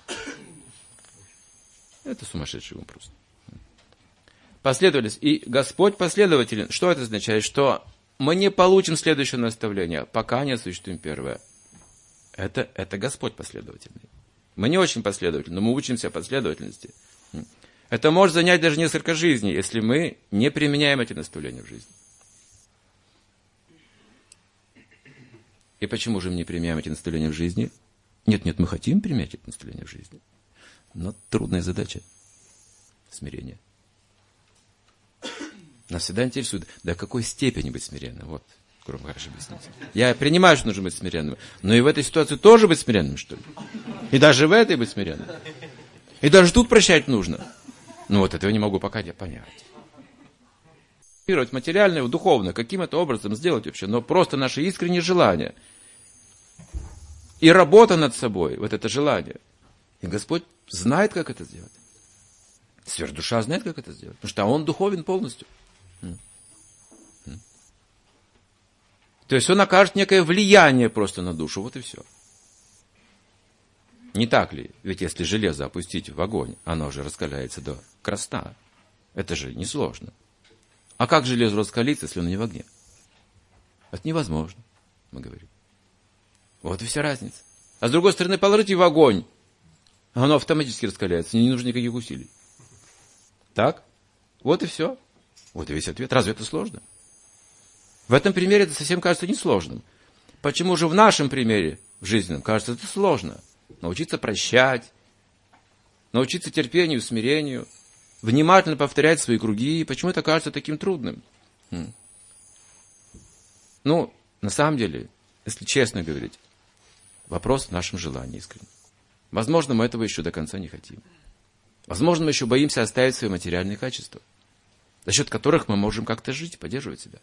Это сумасшедший ум просто. Последовательность. И Господь последователен. Что это означает? Что мы не получим следующее наставление, пока не осуществим первое. Это Господь последовательный. Мы не очень последовательны, но мы учимся последовательности. Это может занять даже несколько жизней, если мы не применяем эти наставления в жизни. И почему же мы не применяем эти наставления в жизни? Нет, мы хотим применять эти наставления в жизни. Но трудная задача. Смирение. Нас всегда интересует, до какой степени быть смиренным. Вот, Гуру Махарадж объяснит. Я принимаю, что нужно быть смиренным. Но и в этой ситуации тоже быть смиренным, что ли? И даже в этой быть смиренным. И даже тут прощать нужно. Этого не могу пока понять. Материальное, духовное, каким это образом сделать вообще? Но просто наше искреннее желание. И работа над собой, вот это желание. И Господь знает, как это сделать. Сверхдуша знает, как это сделать. Потому что Он духовен полностью. То есть Он окажет некое влияние просто на душу. Вот и все. Не так ли? Ведь если железо опустить в огонь, оно уже раскаляется до красна. Это же несложно. А как железо раскалится, если оно не в огне? Это невозможно, мы говорим. Вот и вся разница. А с другой стороны, положите в огонь, оно автоматически раскаляется, не нужно никаких усилий. Так? Вот и все. Вот и весь ответ. Разве это сложно? В этом примере это совсем кажется несложным. Почему же в нашем примере, в жизненном, кажется это сложно? Научиться прощать, научиться терпению, смирению, внимательно повторять свои круги, и почему это кажется таким трудным? Ну, на самом деле, если честно говорить, вопрос в нашем желании искренне. Возможно, мы этого еще до конца не хотим. Возможно, мы еще боимся оставить свои материальные качества, за счет которых мы можем как-то жить, поддерживать себя.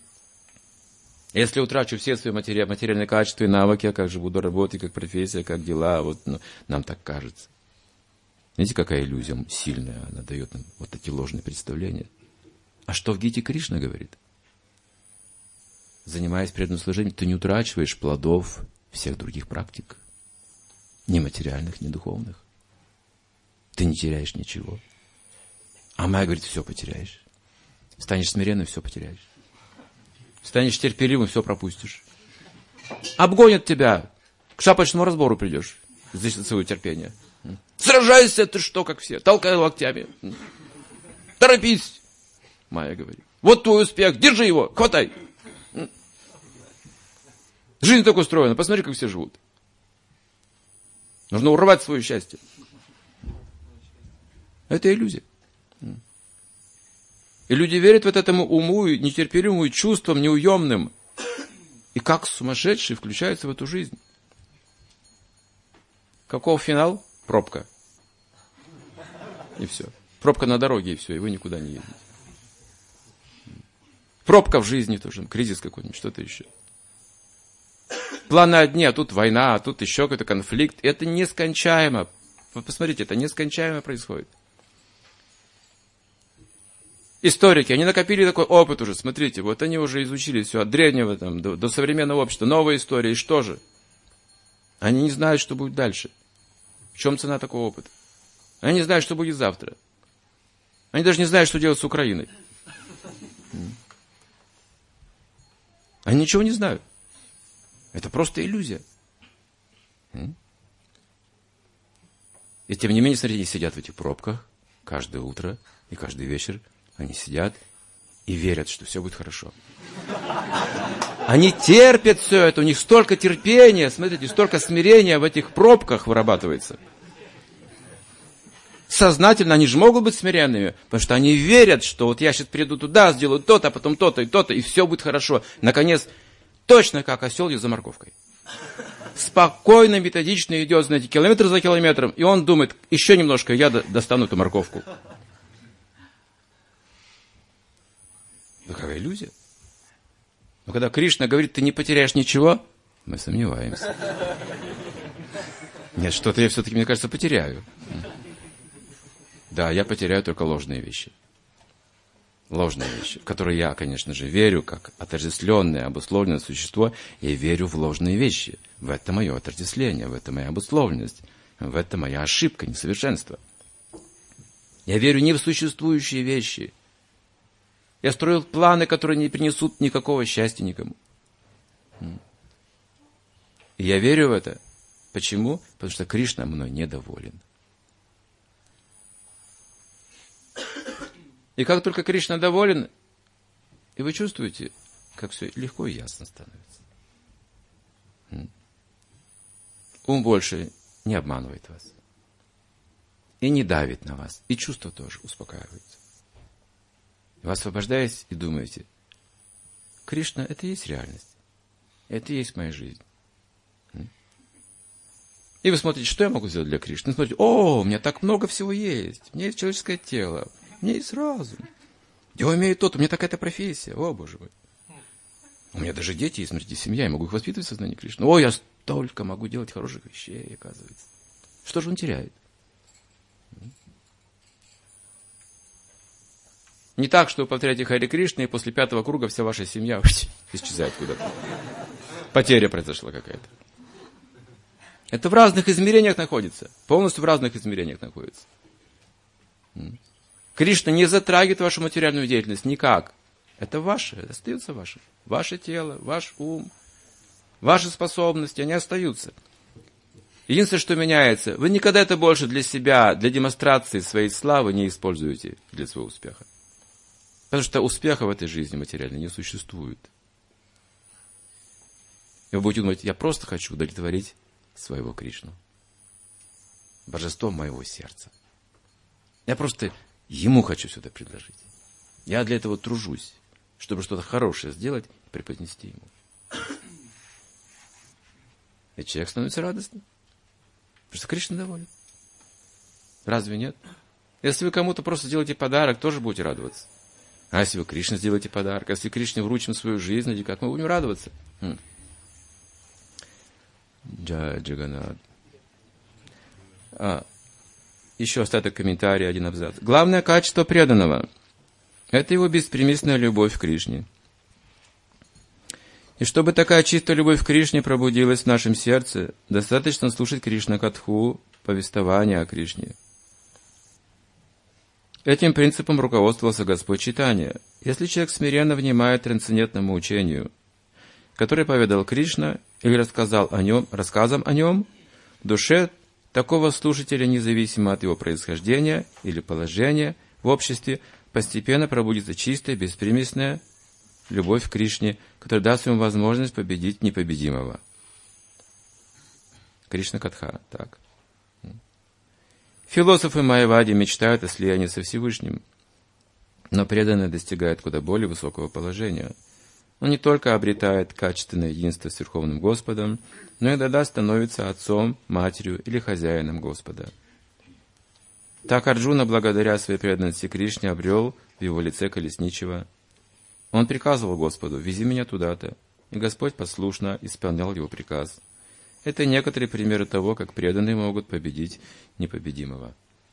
Если утрачу все свои материальные качества и навыки, как же буду работать, как профессия, как дела, вот нам так кажется. Видите, какая иллюзия сильная, она дает нам вот эти ложные представления. А что в Гите Кришна говорит? Занимаясь преданным служением, ты не утрачиваешь плодов всех других практик. Ни материальных, ни духовных. Ты не теряешь ничего. А Майя говорит, все потеряешь. Станешь смиренным, все потеряешь. Станешь терпеливым, все пропустишь. Обгонят тебя, к шапочному разбору придешь за свое терпение. Сражайся ты что, как все, толкай локтями. Торопись, Майя говорит. Вот твой успех, держи его, хватай. Жизнь так устроена, посмотри, как все живут. Нужно урвать свое счастье. Это иллюзия. И люди верят вот этому уму, нетерпеливому, и чувствам неуемным. И как сумасшедшие включаются в эту жизнь. Каков финал? Пробка. И все. Пробка на дороге, и все, и вы никуда не едете. Пробка в жизни тоже, кризис какой-нибудь, что-то еще. Планы одни, а тут война, а тут еще какой-то конфликт. Это нескончаемо. Вы посмотрите, это нескончаемо происходит. Историки, они накопили такой опыт уже, смотрите, вот они уже изучили все от древнего там, до современного общества, новая история, и что же? Они не знают, что будет дальше. В чем цена такого опыта? Они не знают, что будет завтра. Они даже не знают, что делать с Украиной. Они ничего не знают. Это просто иллюзия. И тем не менее, смотрите, они сидят в этих пробках каждое утро и каждый вечер. Они сидят и верят, что все будет хорошо. Они терпят все это, у них столько терпения, смотрите, столько смирения в этих пробках вырабатывается. Сознательно они же могут быть смиренными, потому что они верят, что вот я сейчас приду туда, сделаю то-то, а потом то-то и то-то, и все будет хорошо. Наконец, точно как осел за морковкой. Спокойно, методично идет, знаете, километр за километром, и он думает, еще немножко, я достану эту морковку. Какая иллюзия. Но когда Кришна говорит, ты не потеряешь ничего, мы сомневаемся. Нет, что-то я все-таки, мне кажется, потеряю. Да, я потеряю только ложные вещи. Ложные вещи, в которые я, конечно же, верю, как отождествленное, обусловленное существо, я верю в ложные вещи. В это мое отождествление, в это моя обусловленность, в это моя ошибка, несовершенство. Я верю не в существующие вещи. Я строил планы, которые не принесут никакого счастья никому. И я верю в это. Почему? Потому что Кришна мной недоволен. И как только Кришна доволен, и вы чувствуете, как все легко и ясно становится. Ум больше не обманывает вас. И не давит на вас. И чувства тоже успокаиваются. Вы освобождаетесь и думаете, Кришна, это и есть реальность. Это и есть моя жизнь. И вы смотрите, что я могу сделать для Кришны? Смотрите, о, у меня так много всего есть. У меня есть человеческое тело. У меня есть разум. Я умею то, у меня такая-то профессия. О, Боже мой. У меня даже дети есть, смотрите, семья. Я могу их воспитывать в сознании Кришны. О, я столько могу делать хороших вещей, оказывается. Что же он теряет? Не так, что вы повторяете Харе Кришна, и после 5-го круга вся ваша семья исчезает куда-то. Потеря произошла какая-то. Это в разных измерениях находится. Полностью в разных измерениях находится. Кришна не затрагивает вашу материальную деятельность никак. Это ваше, это остается ваше. Ваше тело, ваш ум, ваши способности, они остаются. Единственное, что меняется, вы никогда это больше для себя, для демонстрации своей славы не используете для своего успеха. Потому что успеха в этой жизни материальной не существует. И вы будете думать, я просто хочу удовлетворить своего Кришну. Божество моего сердца. Я просто Ему хочу все это предложить. Я для этого тружусь, чтобы что-то хорошее сделать и преподнести ему. И человек становится радостным. Потому что Кришна доволен. Разве нет? Если вы кому-то просто сделаете подарок, тоже будете радоваться. А если вы Кришне сделаете подарок, если Кришне вручим свою жизнь, как мы будем радоваться? Джай Джаганнат. Еще остаток комментария, один абзац. Главное качество преданного – это его беспримесная любовь к Кришне. И чтобы такая чистая любовь к Кришне пробудилась в нашем сердце, достаточно слушать Кришна-катху, повествование о Кришне. Этим принципом руководствовался Господь Чайтанья. Если человек смиренно внимает трансцендентному учению, которое поведал Кришна или рассказом о нем, в душе такого слушателя, независимо от его происхождения или положения в обществе, постепенно пробудится чистая, беспримесная любовь к Кришне, которая даст ему возможность победить непобедимого. Кришна-катха, так. Философы майявади мечтают о слиянии со Всевышним, но преданный достигает куда более высокого положения. Он не только обретает качественное единство с Верховным Господом, но иногда становится отцом, матерью или хозяином Господа. Так Арджуна, благодаря своей преданности Кришне, обрел в его лице колесничего. Он приказывал Господу: «Вези меня туда-то», и Господь послушно исполнял его приказ. Это некоторые примеры того, как преданные могут победить непобедимого.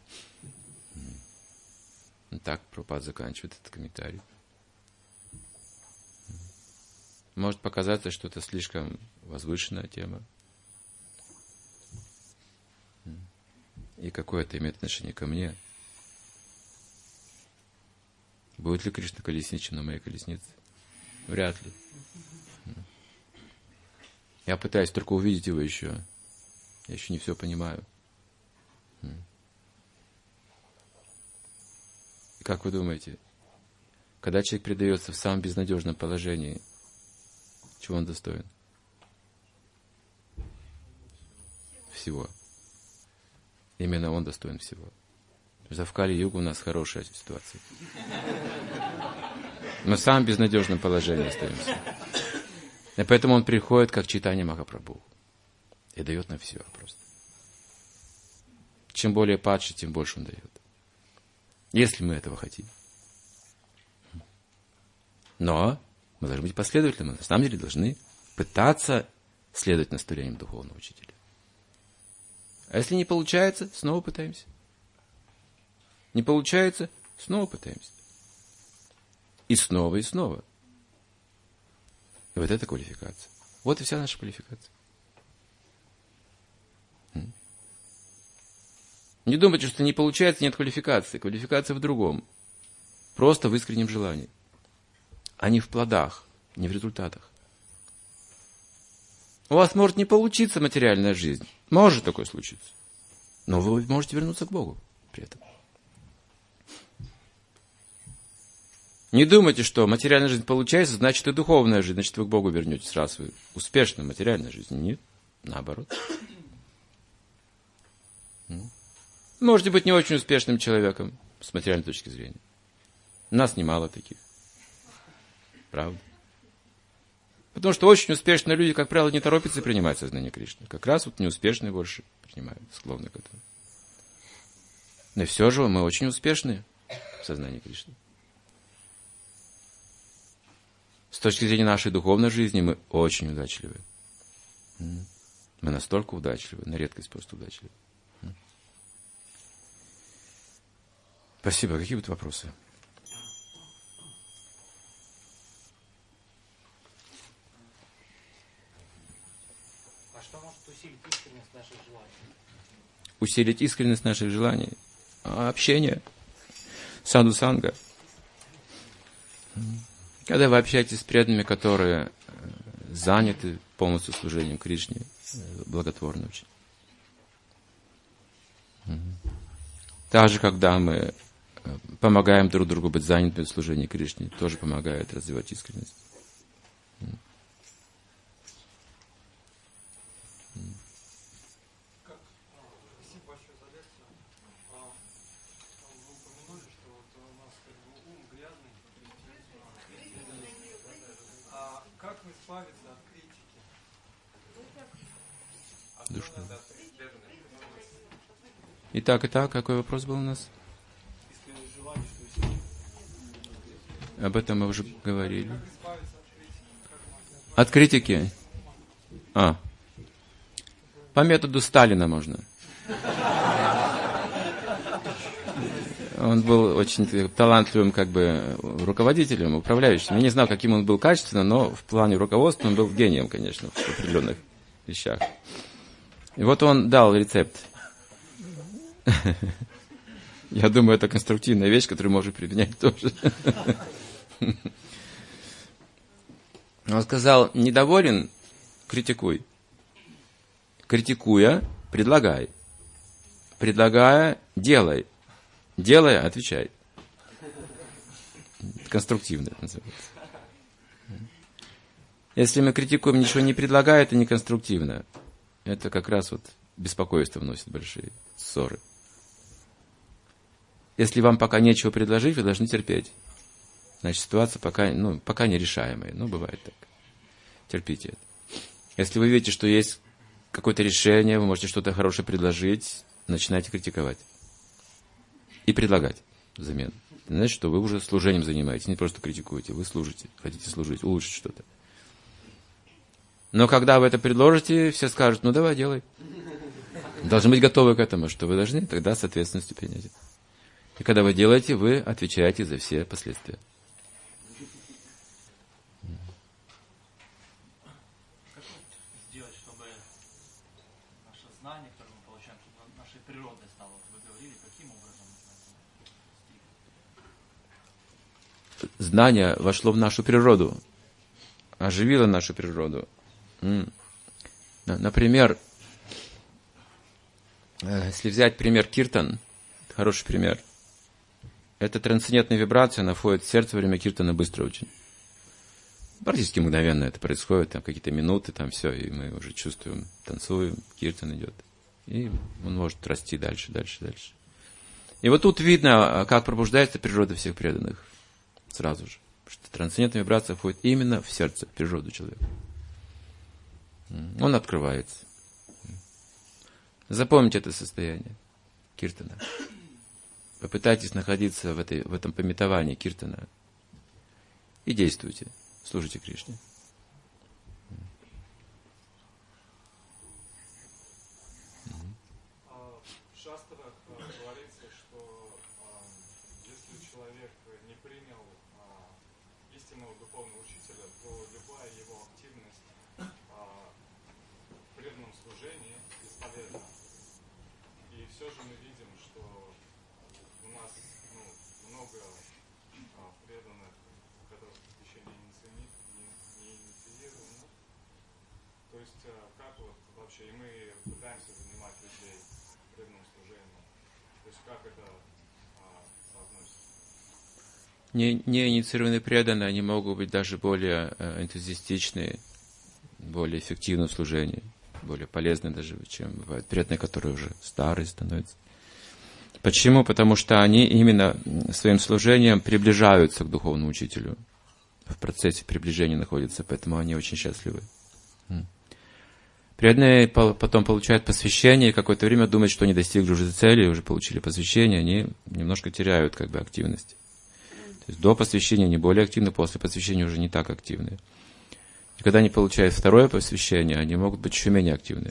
Так Прабхупада заканчивает этот комментарий. Может показаться, что это слишком возвышенная тема. И какое это имеет отношение ко мне? Будет ли Кришна колесничем на моей колеснице? Вряд ли. Я пытаюсь только увидеть его еще. Я еще не все понимаю. И как вы думаете, когда человек предается в самом безнадежном положении, чего он достоин? Всего. Именно он достоин всего. За в Кали-югу у нас хорошая ситуация. Мы в самом безнадежном положении остаемся. И поэтому он приходит, как Чайтанья Махапрабху, и дает нам все просто. Чем более падший, тем больше он дает. Если мы этого хотим. Но мы должны быть последовательными. Мы на самом деле должны пытаться следовать наставлениям духовного учителя. А если не получается, снова пытаемся. Не получается, снова пытаемся. И снова, и снова. И вот это квалификация. Вот и вся наша квалификация. Не думайте, что не получается, нет квалификации. Квалификация в другом. Просто в искреннем желании. А не в плодах, не в результатах. У вас может не получиться материальная жизнь. Может такое случиться. Но вы можете вернуться к Богу при этом. Не думайте, что материальная жизнь получается, значит и духовная жизнь, значит вы к Богу вернетесь, раз вы успешны в материальной жизни. Нет, наоборот. Можете быть не очень успешным человеком с материальной точки зрения. Нас немало таких. Правда? Потому что очень успешные люди, как правило, не торопятся принимать сознание Кришны. Как раз вот неуспешные больше принимают, склонны к этому. Но все же мы очень успешны в сознании Кришны. С точки зрения нашей духовной жизни мы очень удачливы. Мы настолько удачливы, на редкость просто удачливы. Спасибо. Какие будут вопросы? А что может усилить искренность наших желаний? Усилить искренность наших желаний? Общение. Саду-санга. Когда вы общаетесь с преданными, которые заняты полностью служением Кришне, благотворно очень. Также, когда мы помогаем друг другу быть занятыми в служении Кришне, тоже помогает развивать искренность. Спасибо большое за лекцию. Вы упомянули, что душного. И так, какой вопрос был у нас? Об этом мы уже говорили. От критики? По методу Сталина можно. Он был очень талантливым руководителем, управляющим. Я не знал, каким он был качественно, но в плане руководства он был гением, конечно, в определенных вещах. И вот он дал рецепт. Я думаю, это конструктивная вещь, которую можно применять тоже. Он сказал: недоволен — критикуй. Критикуя — предлагай. Предлагая — делай. Делая — отвечай. Конструктивно это называется. Если мы критикуем, ничего не предлагая, это не конструктивно. Это как раз беспокойство вносит большие ссоры. Если вам пока нечего предложить, вы должны терпеть. Значит, ситуация пока нерешаемая. Бывает так. Терпите это. Если вы видите, что есть какое-то решение, вы можете что-то хорошее предложить, начинайте критиковать. И предлагать взамен. Значит, что вы уже служением занимаетесь, не просто критикуете, вы служите, хотите служить, улучшить что-то. Но когда вы это предложите, все скажут: давай, делай. Должны быть готовы к этому, что вы должны тогда с ответственностью принять. И когда вы делаете, вы отвечаете за все последствия. Как сделать, чтобы наше знание, которое мы получаем, чтобы нашей природой стало? Вы говорили, каким образом это? Знание вошло в нашу природу, оживило нашу природу. Например, если взять пример киртан, хороший пример. Это трансцендентная вибрация, она входит в сердце во время киртана быстро очень. Практически мгновенно это происходит, какие-то минуты, все, и мы уже чувствуем, танцуем, киртан идет. И он может расти дальше. И вот тут видно, как пробуждается природа всех преданных. Сразу же. Потому что трансцендентная вибрация входит именно в сердце, в природу человека. Он открывается. Запомните это состояние киртана. Попытайтесь находиться в этом памятовании киртана. И действуйте. Служите Кришне. В шастрах говорится, что если человек не принял истинного духовного учителя, то любая его активность в преданном служении бесполезна. И все же мы видим, что у нас много преданных, у которых посвящение не инициировано. То есть как вообще, и мы пытаемся занимать людей преданным служением. То есть как это соотносится? Неинициированные преданные, они могут быть даже более энтузиастичные, более эффективны в служении, более полезны даже, чем бывают преданные, которые уже старые становятся. Почему? Потому что они именно своим служением приближаются к духовному учителю. В процессе приближения находятся, поэтому они очень счастливы. Преданные потом получают посвящение, и какое-то время думают, что они достигли уже цели, уже получили посвящение, они немножко теряют активность. То есть до посвящения они более активны, после посвящения уже не так активны. И когда они получают второе посвящение, они могут быть еще менее активны.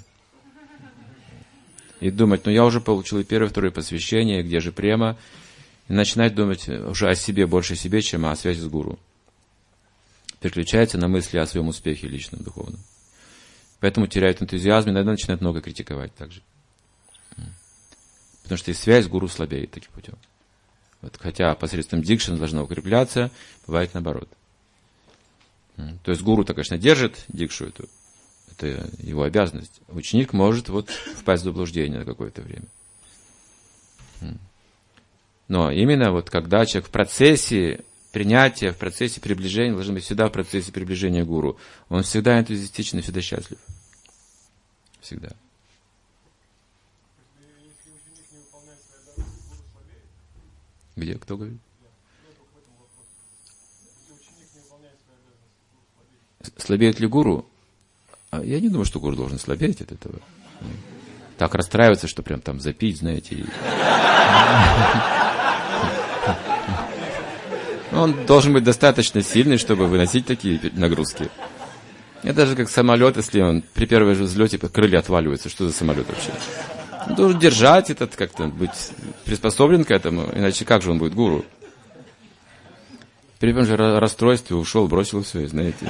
И думать: я уже получил и первое, и второе посвящение, где же према? И начинать думать уже о себе, больше о себе, чем о связи с гуру. Переключается на мысли о своем успехе личном, духовном. Поэтому теряют энтузиазм, иногда начинают много критиковать также. Потому что и связь с гуру слабеет таким путем. Хотя посредством дикшана должна укрепляться, бывает наоборот. То есть гуру-то, конечно, держит дикшу эту. Это его обязанность. Ученик может впасть в заблуждение на какое-то время. Но именно когда человек в процессе принятия, в процессе приближения, должен быть всегда в процессе приближения к гуру, он всегда энтузиастичен и всегда счастлив. Всегда. Если ученик не выполняет свои обязанности, гуру слабеет? Где? Кто говорит? Если ученик не выполняет свои обязанности, гуру слабеет. Слабеет ли гуру? Я не думаю, что гуру должен слабеть от этого. Так расстраивается, что прям там запить, знаете. Он должен быть достаточно сильный, чтобы выносить такие нагрузки. Это даже как самолет, если он при первом же взлете крылья отваливаются. Что за самолет вообще? Он должен держать этот, как-то быть приспособлен к этому, иначе как же он будет гуру? При первом же расстройстве ушел, бросил все, знаете.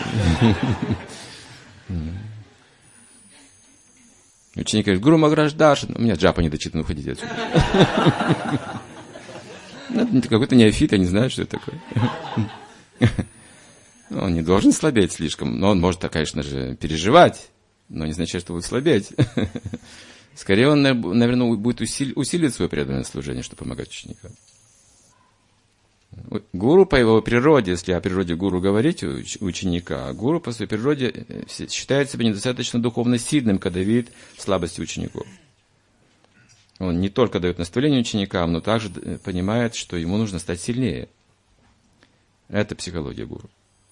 Ученик говорит: Гуру Махарадж Даршан. У меня джапа не дочитан, уходите отсюда. Какой-то неофит, я не знаю, что это такое. Он не должен слабеть слишком, но он может, конечно же, переживать, но не означает, что будет слабеть. Скорее, он, наверное, будет усилить свое преданное служение, чтобы помогать ученикам. Гуру по его природе, если о природе гуру говорить у ученика, гуру по своей природе считает себя недостаточно духовно сильным, когда видит слабости учеников. Он не только дает наставление ученикам, но также понимает, что ему нужно стать сильнее. Это психология гуру.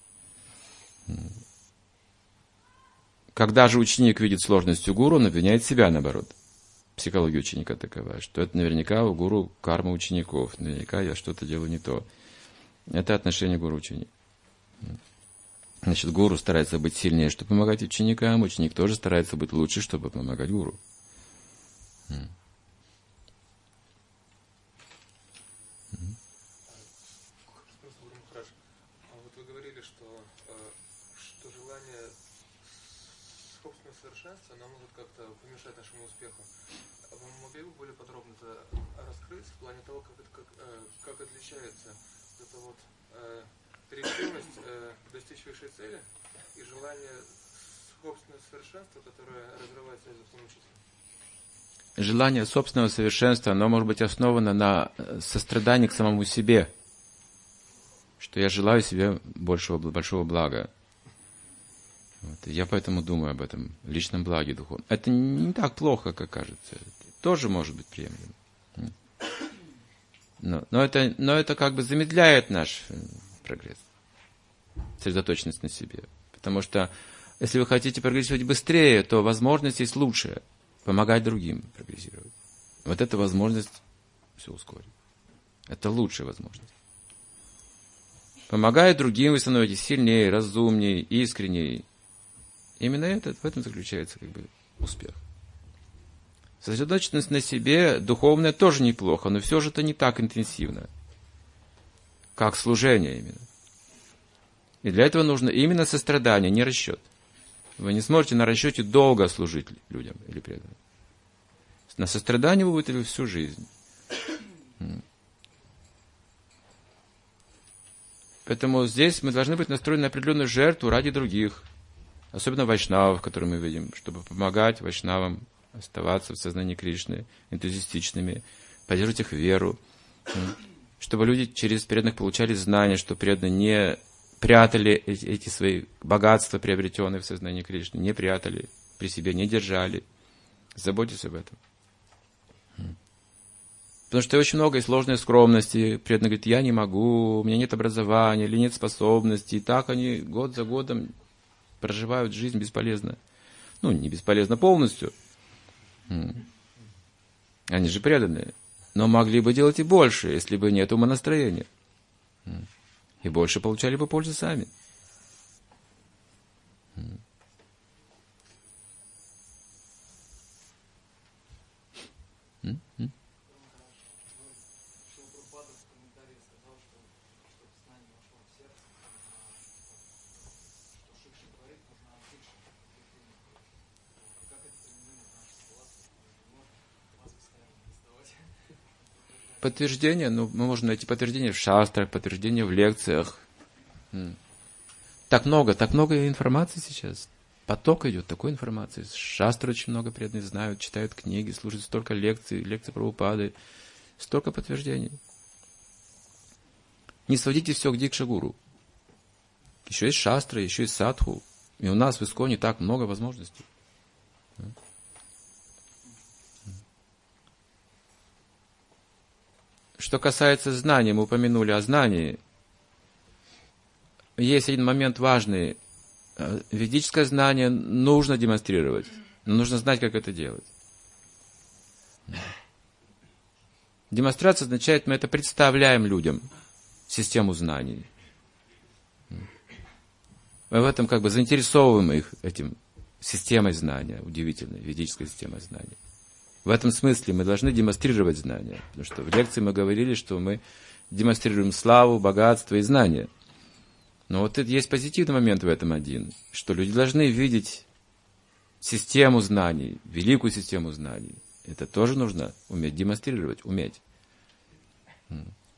Когда же ученик видит сложность у гуру, он обвиняет себя, наоборот. Психология ученика такова, что это наверняка у гуру карма учеников, наверняка я что-то делаю не то. Это отношение гуру-ученик. Значит, гуру старается быть сильнее, чтобы помогать ученикам, ученик тоже старается быть лучше, чтобы помогать гуру. совершенства, оно может как-то помешать нашему успеху. Вы могли бы более подробно это раскрыть в плане того, как отличается эта вот решимость достичь высшей цели и желание собственного совершенства, которое разрывается из-за учителя? Желание собственного совершенства, оно может быть основано на сострадании к самому себе, что я желаю себе большого блага. Вот. Я поэтому думаю об этом личном благе духовном. Это не так плохо, как кажется. Тоже может быть приемлемо. Но это как бы замедляет наш прогресс. Сосредоточенность на себе. Потому что если вы хотите прогрессировать быстрее, то возможность есть лучшая. Помогать другим прогрессировать. Вот эта возможность все ускорит. Это лучшая возможность. Помогая другим, вы становитесь сильнее, разумнее, искреннее. Именно в этом заключается успех. Сосредоточенность на себе духовная тоже неплохо, но все же это не так интенсивно, как служение именно. И для этого нужно именно сострадание, не расчет. Вы не сможете на расчете долго служить людям или преданным. На сострадании вы будете всю жизнь. Поэтому здесь мы должны быть настроены на определенную жертву ради других. Особенно вайшнавов, которые мы видим, чтобы помогать вайшнавам оставаться в сознании Кришны, энтузиастичными, поддерживать их веру, чтобы люди через преданных получали знания, что преданные не прятали эти свои богатства, приобретенные в сознании Кришны, не прятали при себе, не держали. Заботьтесь об этом. Потому что очень много и сложной скромности. Преданный говорит: я не могу, у меня нет образования, или нет способностей. И так они год за годом проживают жизнь бесполезно. Не бесполезно полностью. Они же преданные. Но могли бы делать и больше, если бы нет умонастроения. И больше получали бы пользу сами. Подтверждение, мы можем найти подтверждение в шастрах, подтверждение в лекциях. Так много информации сейчас. Поток идет такой информации. Шастры очень много преданных знают, читают книги, слушают столько лекций Прабхупады. Столько подтверждений. Не сводите все к Дикша-гуру. Еще есть шастры, еще есть садху. И у нас в Исконе так много возможностей. Что касается знаний, мы упомянули о знании. Есть один момент важный. Ведическое знание нужно демонстрировать. Но нужно знать, как это делать. Демонстрация означает, мы это представляем людям, систему знаний. Мы в этом как бы заинтересовываем их этим системой знания, удивительной ведической системой знаний. В этом смысле мы должны демонстрировать знания. Потому что в лекции мы говорили, что мы демонстрируем славу, богатство и знания. Но вот есть позитивный момент в этом один, что люди должны видеть систему знаний, великую систему знаний. Это тоже нужно уметь демонстрировать, уметь. В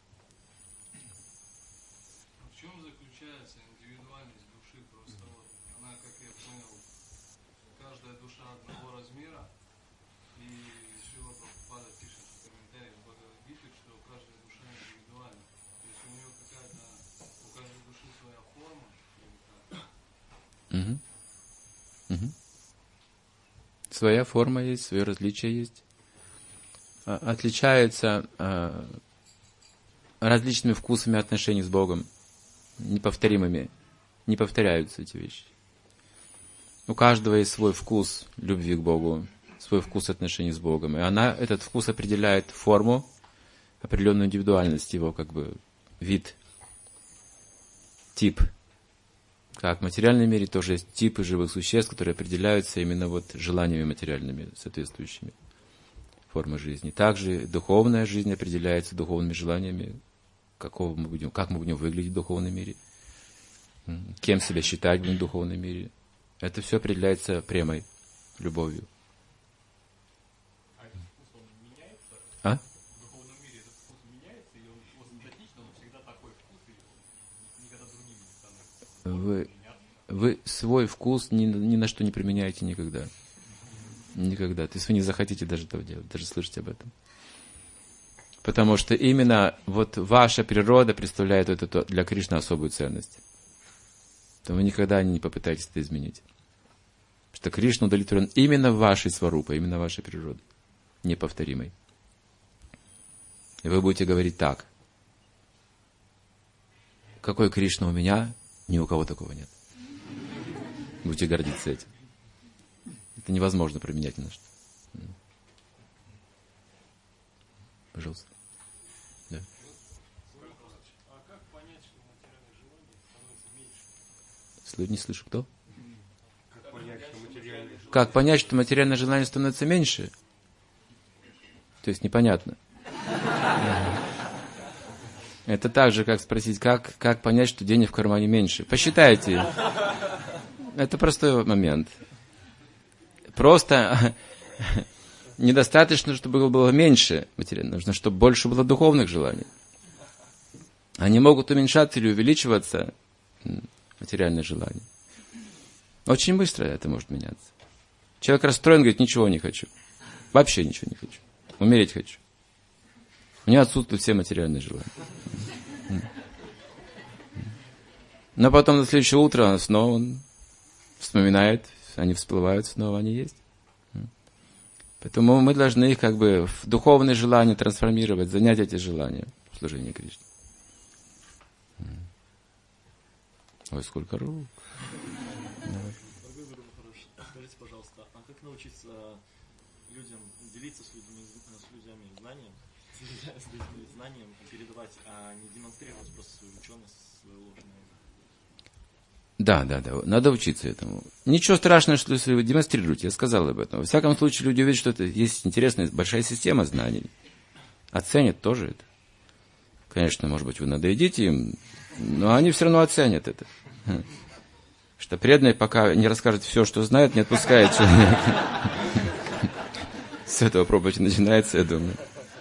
чем заключается индивидуальность души? Просто вот она, как я понял, каждая душа одного размера, и Шрила Прабхупада пишет в комментариях Бхагавад-гиты, что каждая душа индивидуальна. То есть у нее какая-то, у каждой души своя форма. Своя форма есть, свое различие есть. Отличаются различными вкусами отношений с Богом, неповторимыми. Не повторяются эти вещи. У каждого есть свой вкус любви к Богу, свой вкус отношений с Богом. И этот вкус определяет форму, определенную индивидуальность его, как бы, вид, тип. Как в материальном мире тоже есть типы живых существ, которые определяются именно вот желаниями материальными, соответствующими формы жизни. Также духовная жизнь определяется духовными желаниями, как мы будем выглядеть в духовном мире, кем себя считать в духовном мире. Это все определяется премой, любовью. А этот вкус, он меняется? А? В духовном мире этот вкус меняется, и он статично, он всегда такой вкус, и он никогда другим не становится. Вы свой вкус ни на что не применяете никогда. Никогда. То есть вы не захотите даже этого делать, даже слышать об этом. Потому что именно вот ваша природа представляет эту для Кришны особую ценность. То вы никогда не попытаетесь это изменить. Потому что Кришна удовлетворен именно вашей сварупой, именно вашей природой, неповторимой. И вы будете говорить так: какой Кришна у меня, ни у кого такого нет. Будете гордиться этим. Это невозможно променять ни на что. Пожалуйста. Да. А как понять, что материальное желание становится меньше? Не слышу, кто? Как понять, что материальное желание... Как понять, что материальное желание становится меньше? То есть непонятно. Это так же, как спросить, как понять, что денег в кармане меньше. Посчитайте. Это простой момент. Просто недостаточно, чтобы было меньше материально. Нужно, чтобы больше было духовных желаний. Они могут уменьшаться или увеличиваться, материальные желания. Очень быстро это может меняться. Человек расстроен, говорит, ничего не хочу. Вообще ничего не хочу. Умереть хочу. У него отсутствуют все материальные желания. Но потом на следующее утро он снова вспоминает, они всплывают снова, они есть. Поэтому мы должны их как бы в духовные желания трансформировать, занять эти желания в служении Кришне. Ой, сколько рук. Скажите, пожалуйста, а как научиться людям делиться с людьми знанием, передавать, а не демонстрировать просто свою ученость, свою ложную? Да, надо учиться этому. Ничего страшного, что если вы демонстрируете, я сказал об этом. Во всяком случае, люди увидят, что это есть интересная, большая система знаний. Оценят тоже это. Конечно, может быть, вы надоедите им, но они все равно оценят это. Что преданные, пока не расскажут все, что знают, не отпускают человека. С этого проповедь начинается, я думаю.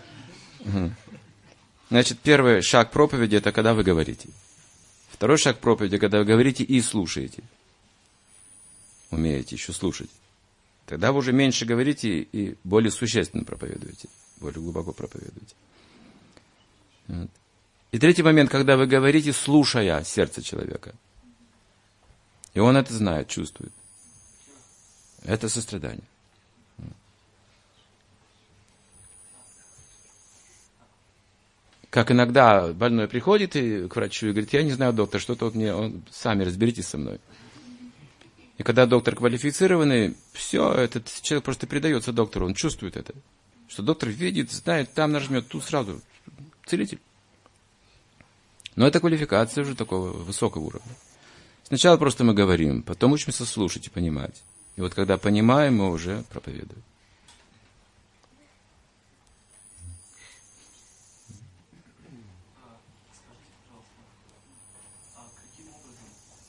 Значит, первый шаг проповеди – это когда вы говорите. Второй шаг проповеди – когда вы говорите и слушаете. Умеете еще слушать. Тогда вы уже меньше говорите и более существенно проповедуете. Более глубоко проповедуете. Вот. И третий момент, когда вы говорите, слушая сердце человека. И он это знает, чувствует. Это сострадание. Как иногда больной приходит к врачу и говорит, я не знаю, доктор, что-то вот мне, сами разберитесь со мной. И когда доктор квалифицированный, все, этот человек просто передается доктору, он чувствует это. Что доктор видит, знает, там нажмет, тут сразу целитель. Но это квалификация уже такого высокого уровня. Сначала просто мы говорим, потом учимся слушать и понимать. И вот когда понимаем, мы уже проповедуем. Скажите, пожалуйста, каким образом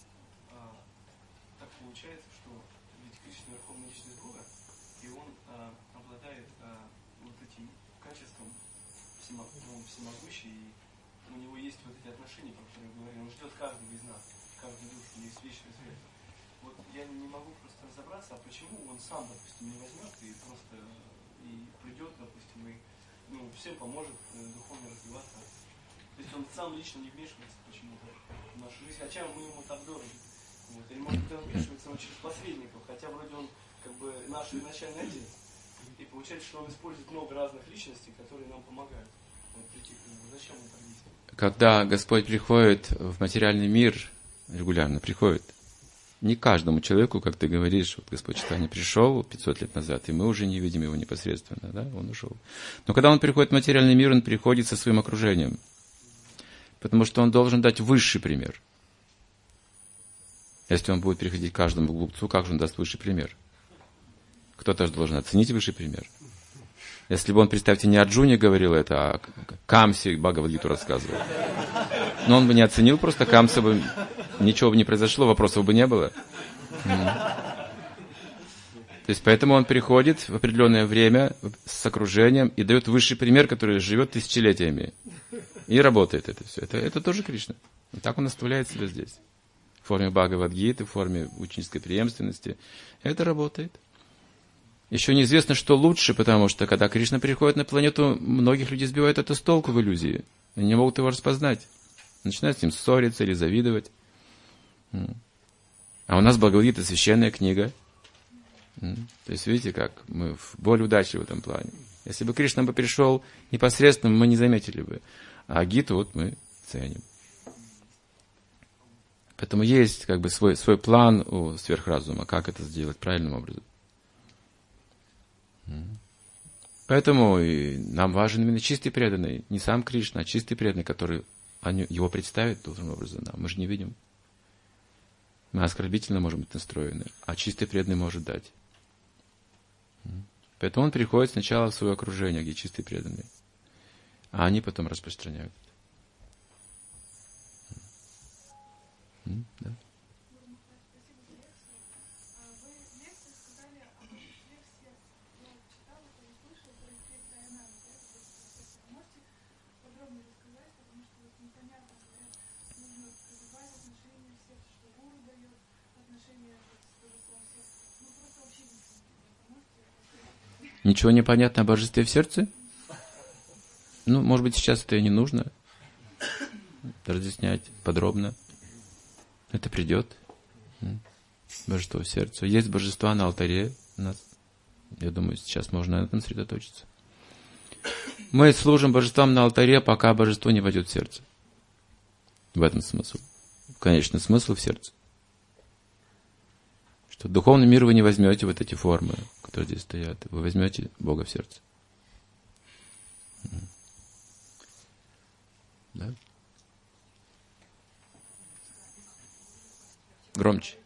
так получается, что ведь Кришна Верховная Личность Бога, и он обладает вот этим качеством всемогущий, и у него есть вот эти отношения, про которые я говорил, он ждет каждого из нас, каждую душу, есть вечный свет. Вот я не могу просто разобраться, а почему он сам, допустим, не возьмет и просто и придет, допустим, и всем поможет духовно развиваться. То есть он сам лично не вмешивается почему-то в нашу жизнь, хотя мы ему так дороги. Вот. Или может быть он вмешивается через посредников, хотя вроде он как бы наш изначальный отец. И получается, что он использует много разных личностей, которые нам помогают. Вот таких, зачем он так действует? Когда Господь приходит в материальный мир, регулярно приходит, не каждому человеку, как ты говоришь, вот Господь Чайтанья пришел 500 лет назад, и мы уже не видим его непосредственно, да, он ушел. Но когда он приходит в материальный мир, он приходит со своим окружением, потому что он должен дать высший пример. Если он будет приходить к каждому глупцу, как же он даст высший пример? Кто-то же должен оценить высший пример. Если бы он, представьте, не Арджуне говорил это, а Камсе Бхагавад-гиту рассказывал. Но он бы не оценил, просто Камса бы ничего бы не произошло, вопросов бы не было. То есть поэтому он приходит в определенное время с окружением и дает высший пример, который живет тысячелетиями. И работает это все. Это тоже Кришна. И так он оставляет себя здесь. В форме Бхагавад-гиты, в форме ученической преемственности. Это работает. Еще неизвестно, что лучше, потому что, когда Кришна приходит на планету, многих людей сбивает это с толку в иллюзии. Они не могут его распознать. Начинают с ним ссориться или завидовать. А у нас Бхагавад-гита священная книга. То есть, видите, как мы более удачливы в этом плане. Если бы Кришна бы пришел непосредственно, мы не заметили бы. А гиту вот мы ценим. Поэтому есть как бы свой план у сверхразума, как это сделать правильным образом. Поэтому и нам важен именно чистый преданный, не сам Кришна, а чистый преданный, который его представит должным образом нам. Мы же не видим. Мы оскорбительно можем быть настроены, а чистый преданный может дать. Поэтому он приходит сначала в свое окружение, где чистый преданный, а они потом распространяют. Да. Ничего не понятно о божестве в сердце? Может быть, сейчас это и не нужно разъяснять подробно. Это придет. Божество в сердце. Есть божества на алтаре у нас. Я думаю, сейчас можно на этом сосредоточиться. Мы служим божествам на алтаре, пока божество не войдет в сердце. В этом смысл. Конечный смысл в сердце. Что в духовный мир вы не возьмете вот эти формы, которые здесь стоят. Вы возьмете Бога в сердце. Да? Громче.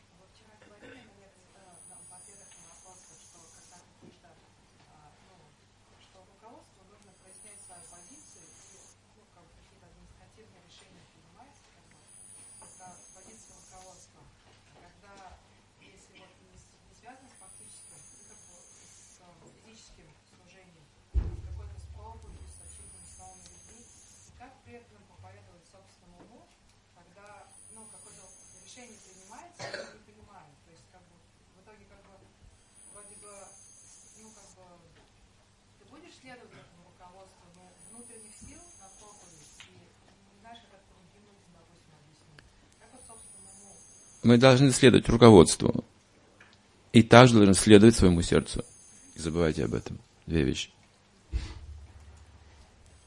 Мы должны следовать руководству. И также должны следовать своему сердцу. Не забывайте об этом. 2 вещи.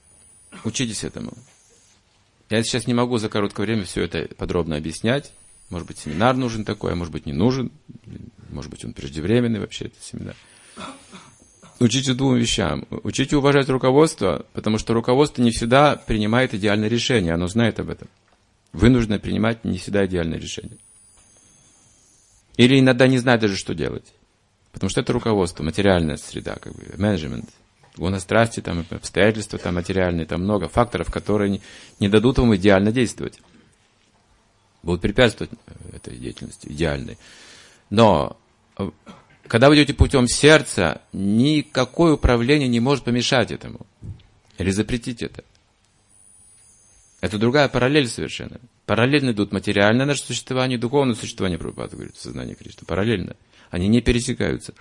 Учитесь этому. Я сейчас не могу за короткое время все это подробно объяснять. Может быть, семинар нужен такой, а может быть, не нужен. Может быть, он преждевременный вообще, этот семинар. Учите двум вещам. Учите уважать руководство, потому что руководство не всегда принимает идеальное решение, оно знает об этом. Вынуждено принимать не всегда идеальное решение. Или иногда не знает даже, что делать. Потому что это руководство, материальная среда, как бы, менеджмент. Гона страсти, там, обстоятельства там, материальные, там много факторов, которые не дадут вам идеально действовать. Будут препятствовать этой деятельности идеальной. Но когда вы идете путем сердца, никакое управление не может помешать этому. Или запретить это. Это другая параллель совершенно. Параллельно идут материальное наше существование и духовное существование, Прабхупада говорит, в сознании Кришны. Параллельно. Они не пересекаются.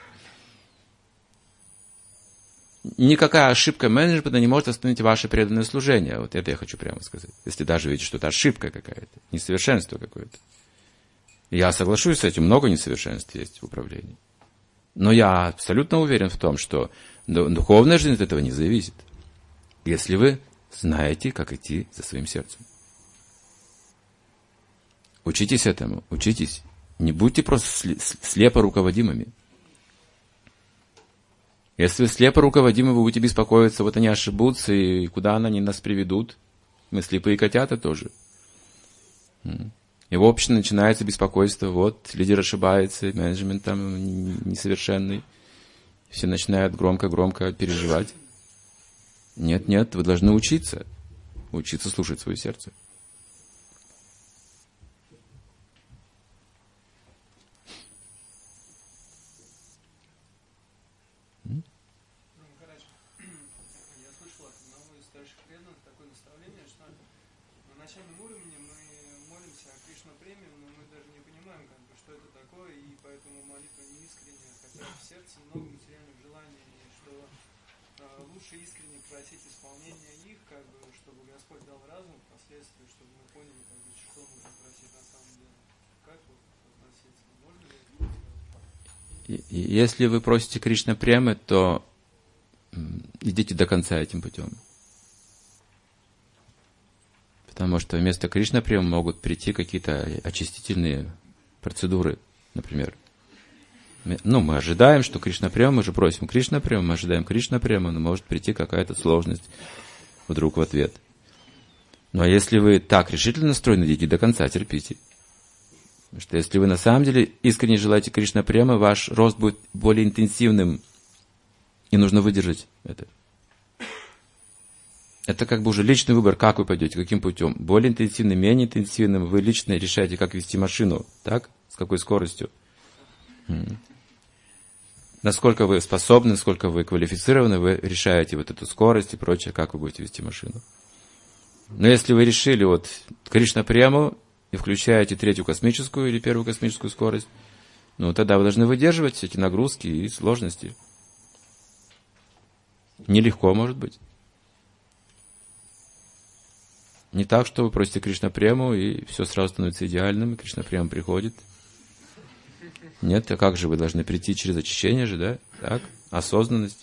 Никакая ошибка менеджмента не может остановить ваше преданное служение. Вот это я хочу прямо сказать. Если даже видите, что это ошибка какая-то, несовершенство какое-то. Я соглашусь с этим, много несовершенств есть в управлении. Но я абсолютно уверен в том, что духовная жизнь от этого не зависит. Если вы знаете, как идти за своим сердцем. Учитесь этому, учитесь. Не будьте просто слепо руководимыми. Если вы слепо руководимы, вы будете беспокоиться, вот они ошибутся, и куда они нас приведут. Мы слепые котята тоже. И в общем начинается беспокойство, вот, лидер ошибается, менеджмент там несовершенный. Все начинают громко-громко переживать. Нет, вы должны учиться. Учиться слушать свое сердце. Я слышал от одного из старших преданных такое наставление, что на начальном уровне мы молимся о Кришна-преме, но мы даже не понимаем, как бы, что это такое, и поэтому молитва не искренняя, хотя в сердце много материальных желаний, и что лучше искренне просить исполнения их, как бы, чтобы Господь дал разум впоследствии, чтобы мы поняли, как бы, что нужно просить на самом деле. Как вот относиться? Можно ли это сделать? Если вы просите Кришна-премы, то идите до конца этим путем. Потому что вместо Кришна-премы могут прийти какие-то очистительные процедуры, например. Мы ожидаем, что Кришна-према, мы же просим Кришна-према, мы ожидаем Кришна-према, но может прийти какая-то сложность вдруг в ответ. Ну а если вы так решительно настроены, идите до конца, терпите. Потому что если вы на самом деле искренне желаете Кришна-према, ваш рост будет более интенсивным, и нужно выдержать это. Это как бы уже личный выбор, как вы пойдете, каким путем. Более интенсивным, менее интенсивным. Вы лично решаете, как вести машину, так? С какой скоростью. Насколько вы способны, насколько вы квалифицированы, вы решаете вот эту скорость и прочее, как вы будете вести машину. Но если вы решили вот Кришна-прему и включаете третью космическую или первую космическую скорость, ну тогда вы должны выдерживать эти нагрузки и сложности. Нелегко, может быть. Не так, что вы просите Кришна-прему, и все сразу становится идеальным, и Кришна-према приходит. Нет, а как же вы должны прийти через очищение же, да? Так, осознанность.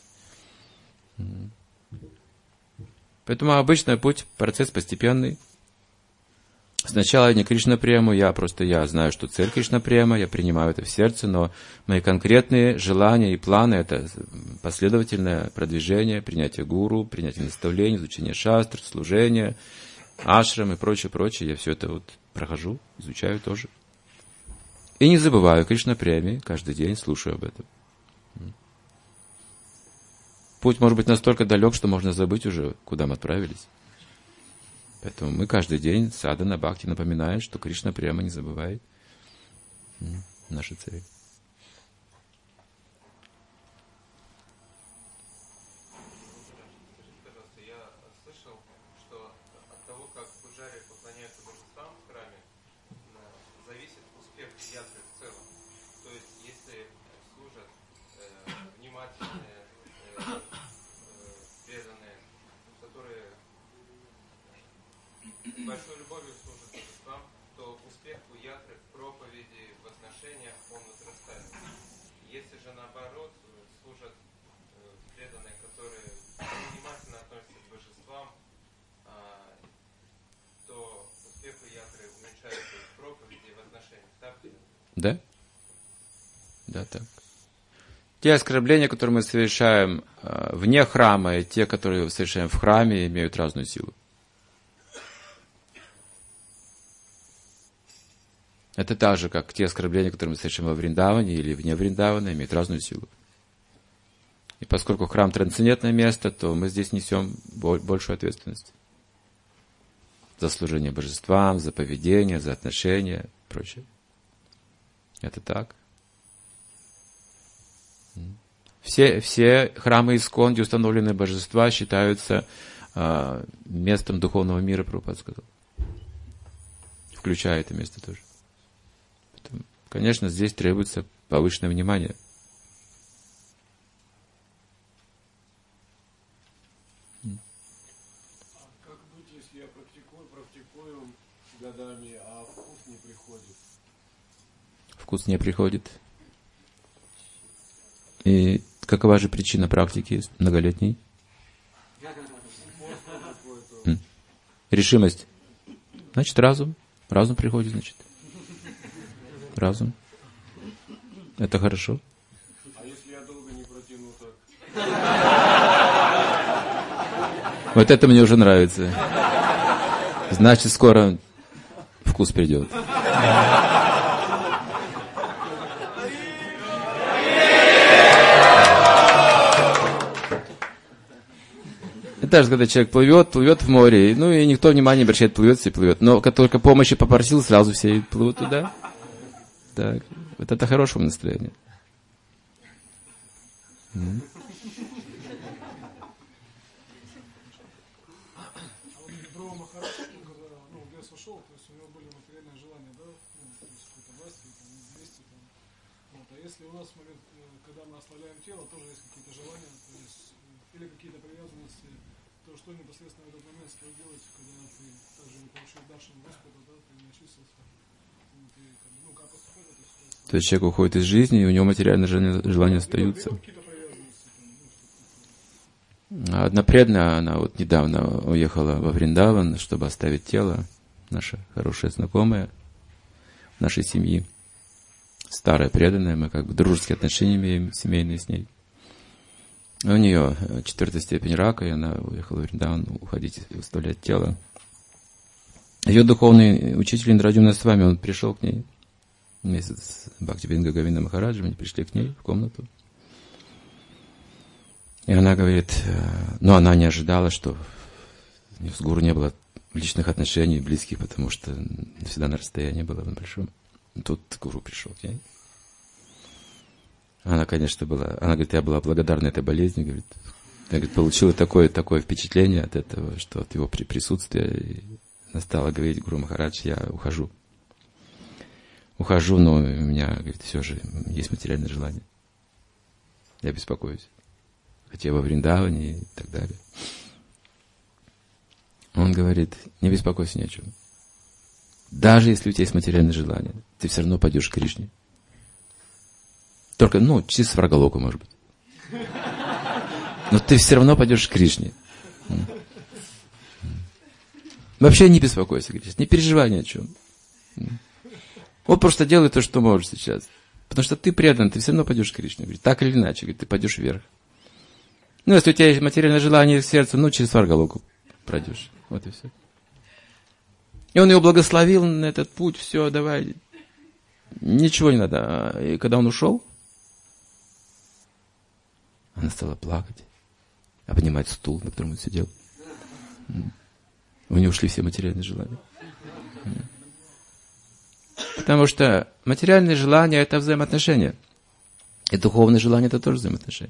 Поэтому обычный путь, процесс постепенный. Сначала не Кришна-прему, я знаю, что цель Кришна-према, я принимаю это в сердце, но мои конкретные желания и планы — это последовательное продвижение, принятие гуру, принятие наставлений, изучение шастр, служение, ашрам и прочее. Я все это вот прохожу, изучаю тоже. И не забываю Кришна-преме, каждый день слушаю об этом. Путь может быть настолько далек, что можно забыть уже, куда мы отправились. Поэтому мы каждый день садхана бхакти напоминаем, что Кришна прямо не забывает наши цели. Я слышал, что от того, как пуджари поклоняются божествам в храме, зависит успех ятры в целом. То есть, если служат внимательные, преданные, которые большой любовью служат божествам, то успех у ятры в проповеди, в отношениях, он возрастает. Если же наоборот служат преданные, которые внимательно относятся к божествам, то успех у ятры уменьшается в проповеди и в отношениях. Да? Да, так. Те оскорбления, которые мы совершаем вне храма, и те, которые совершаем в храме, имеют разную силу. Это так же, как те оскорбления, которые мы совершаем во Вриндаване или вне Вриндавана, имеют разную силу. И поскольку храм трансцендентное место, то мы здесь несем большую ответственность. За служение божествам, за поведение, за отношения и прочее. Это так. Все храмы Искон, где установлены божества, считаются местом духовного мира, Прабхупада сказал. Включая это место тоже. Поэтому, конечно, здесь требуется повышенное внимание. Как быть, если я практикую годами, а вкус не приходит? Вкус не приходит. И какова же причина практики многолетней? Решимость. Значит, разум. Разум приходит, значит. Разум. Это хорошо. А если я долго не протяну, так? Вот это мне уже нравится. Значит, скоро вкус придет. Это же, когда человек плывет в море, ну и никто внимания не обращает, плывет и плывет. Но как только помощи попросил, сразу все плывут туда. Так, вот это хорошее настроение. Дрова Махарадж, когда в лес ушел, то есть у него были материальные желания, да, то есть какой-то власти, известия, вот. А если у нас в момент, когда мы оставляем тело, тоже есть какие-то желания, то есть, или какие-то привязанности, то что непосредственно в этот момент стоит делать, когда ты также не получил даршан Господа, да, ты не очистился, ты, как поступать в этой ситуации? То есть человек уходит из жизни, и у него материальные желания остаются. Одна преданная, она вот недавно уехала во Вриндаван, чтобы оставить тело, наша хорошая знакомая нашей семьи, старая преданная, мы как бы дружеские отношения имеем, семейные с ней. У нее 4-я степень рака, и она уехала в Вриндаван уходить и оставлять тело. Ее духовный учитель Индраджумна с вами, он пришел к ней вместе с Бхактивинода Говинда Махараджем, они пришли к ней в комнату. И она говорит, она не ожидала, что с гуру не было личных отношений, близких, потому что всегда на расстоянии было на большом. Тут гуру пришел к ней. Она, конечно, она говорит, я была благодарна этой болезни, говорит, я, говорит, получила такое впечатление от этого, что от его присутствия, и она стала говорить, Гуру Махарадж, я ухожу. Ухожу, но у меня, говорит, все же есть материальное желание. Я беспокоюсь. Хотя во Вриндаване и так далее. Он говорит, не беспокойся ни о чем. Даже если у тебя есть материальное желание, ты все равно пойдешь к Кришне. Только, через Сваргалоку, может быть. Но ты все равно пойдешь к Кришне. Вообще не беспокойся, говорит, не переживай ни о чем. Вот просто делай то, что можешь сейчас. Потому что ты предан, ты все равно пойдешь к Кришне. Говорит, так или иначе, говорит, ты пойдешь вверх. Если у тебя есть материальное желание в сердце, через Сваргалоку пройдешь. Вот и все. И он его благословил на этот путь, все, давай. Ничего не надо. И когда он ушел, она стала плакать, обнимать стул, на котором он сидел. У нее ушли все материальные желания. Потому что материальные желания – это взаимоотношения. И духовные желания – это тоже взаимоотношения.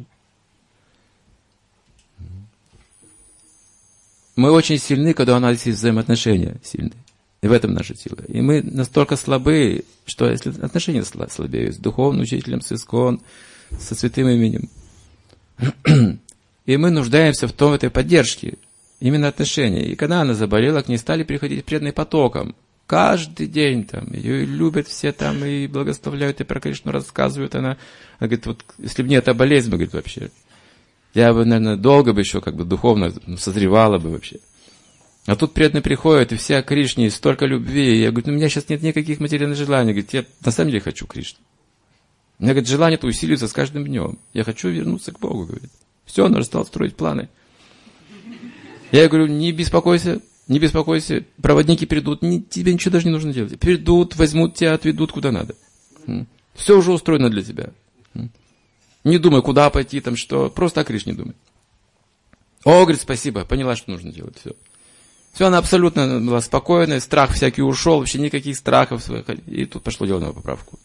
Мы очень сильны, когда у нас есть взаимоотношения сильные. И в этом наша сила. И мы настолько слабы, что если отношения слабеют с духовным учителем, с Искон, со святым именем, и мы нуждаемся в этой поддержке, именно отношения. И когда она заболела, к ней стали приходить преданные потоком. Каждый день ее любят все и благословляют, и про Кришну рассказывают. Она говорит, вот если бы не эта болезнь, говорит, вообще, я бы, наверное, долго бы еще духовно созревала бы вообще. А тут преданные приходят, и все о Кришне, и столько любви. И я говорю, у меня сейчас нет никаких материальных желаний. Говорит, я на самом деле хочу Кришну. У меня, говорит, желание-то усиливается с каждым днем. Я хочу вернуться к Богу, говорит. Все, он стал строить планы. Я говорю, не беспокойся, проводники придут, тебе ничего даже не нужно делать. Придут, возьмут тебя, отведут куда надо. Все уже устроено для тебя. Не думай, куда пойти, там что, просто о Кришне думай. О, говорит, спасибо, поняла, что нужно делать, все. Все, она абсолютно была спокойная, страх всякий ушел, вообще никаких страхов. И тут пошло дело на поправку.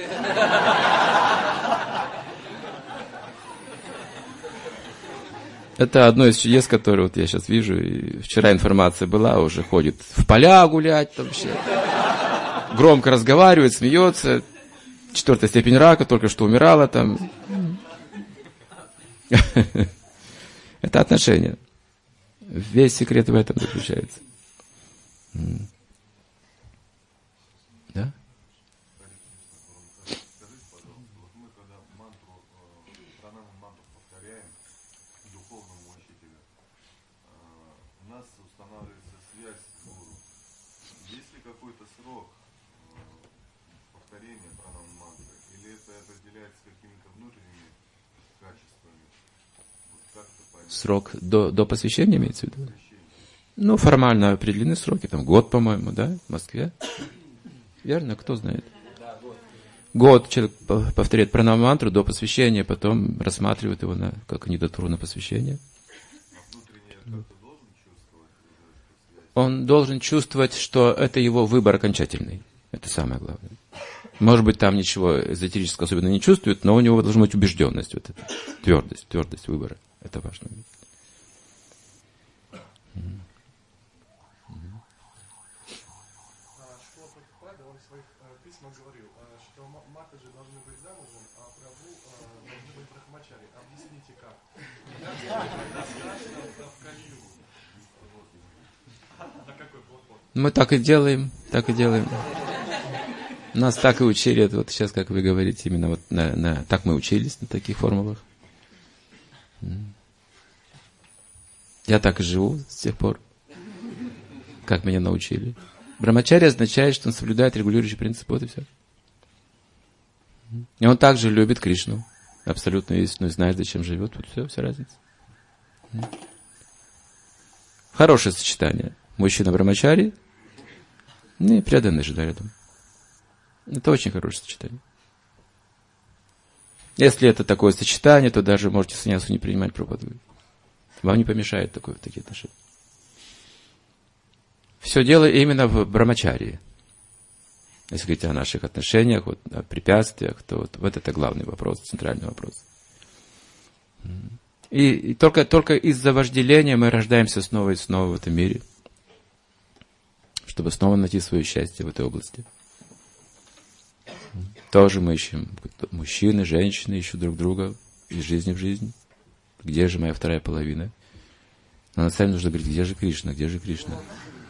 Это одно из чудес, которые вот я сейчас вижу. И вчера информация была, уже ходит в поля гулять, там вообще. Громко разговаривает, смеется. 4-я степень рака, только что умирала там. Это отношения. Весь секрет в этом заключается. Да? Скажите, пожалуйста, вот мы когда мантру повторяем духовному учителю, у нас устанавливается связь с гуру. Есть ли какой-то срок повторения пранам-мантры, или это определяется какими-то внутренними качествами? Вот как-то понять. Срок до посвящения имеется в виду? Ну, формально определены сроки, там год, по-моему, да, в Москве. Верно? Кто знает? Год человек повторяет пранам-мантру до посвящения, потом рассматривает его как кандидатуру на посвящение. Он должен чувствовать, что это его выбор окончательный. Это самое главное. Может быть, там ничего эзотерического особенно не чувствует, но у него должна быть убежденность, вот эта твердость выбора. Это важно. Мы так и делаем, Нас так и учили, это вот сейчас, как вы говорите, именно вот так мы учились на таких формулах. Я так и живу с тех пор, как меня научили. Брамачарья означает, что он соблюдает регулирующий принцип, вот и все. И он также любит Кришну, абсолютную истину, и знает, зачем живет, вот все разница. Хорошее сочетание. Мужчина брамачари и преданный же рядом. Это очень хорошее сочетание. Если это такое сочетание, то даже можете саньясу не принимать, Прабхупада. Вам не помешает такие отношения. Все дело именно в брамачарии. Если говорить о наших отношениях, вот, о препятствиях, то вот это главный вопрос, центральный вопрос. И только из-за вожделения мы рождаемся снова и снова в этом мире, чтобы снова найти свое счастье в этой области. Тоже мы ищем, мужчины, женщины ищут друг друга из жизни в жизнь. Где же моя вторая половина? Но на самом деле нужно говорить, где же Кришна, где же Кришна?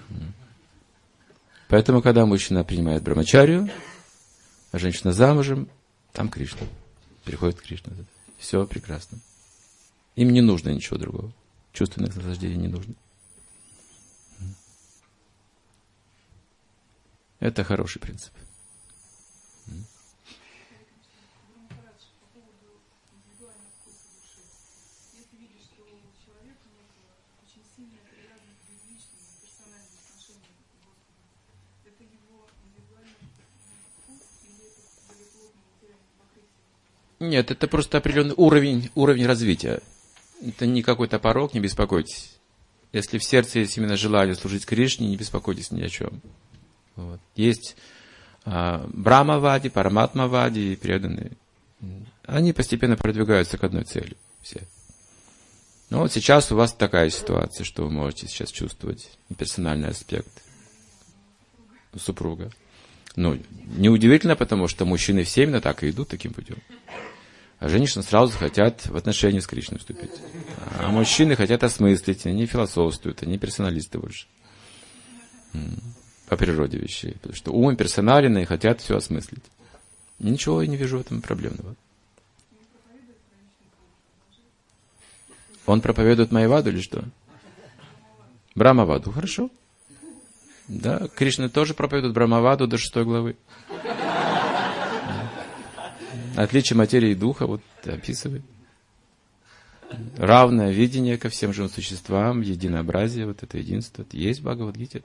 Поэтому, когда мужчина принимает брамачарию, а женщина замужем, там Кришна. Приходит Кришна. Все прекрасно. Им не нужно ничего другого. Чувственных наслаждений не нужно. Это хороший принцип. Нет, это просто определенный уровень развития. Это не какой-то порог, не беспокойтесь. Если в сердце есть именно желание служить Кришне, не беспокойтесь ни о чем. Вот. Есть Брахмавади, Параматмавади и преданные. Они постепенно продвигаются к одной цели. Все. Но вот сейчас у вас такая ситуация, что вы можете сейчас чувствовать персональный аспект супруга. Ну, неудивительно, потому что мужчины все именно так и идут таким путем. А женщины сразу хотят в отношения с Кришной вступить. А мужчины хотят осмыслить, они философствуют, они персоналисты больше. По природе вещей. Потому что ум персонален и хотят все осмыслить. Ничего я не вижу в этом проблемного. Он проповедует Майяваду или что? Брахмаваду, хорошо. Да, Кришна тоже проповедует Брахмаваду до 6 главы. Отличие материи и духа вот описывает. Равное видение ко всем живым существам, единообразие, вот это единство. Это есть в Бхагавад-гите.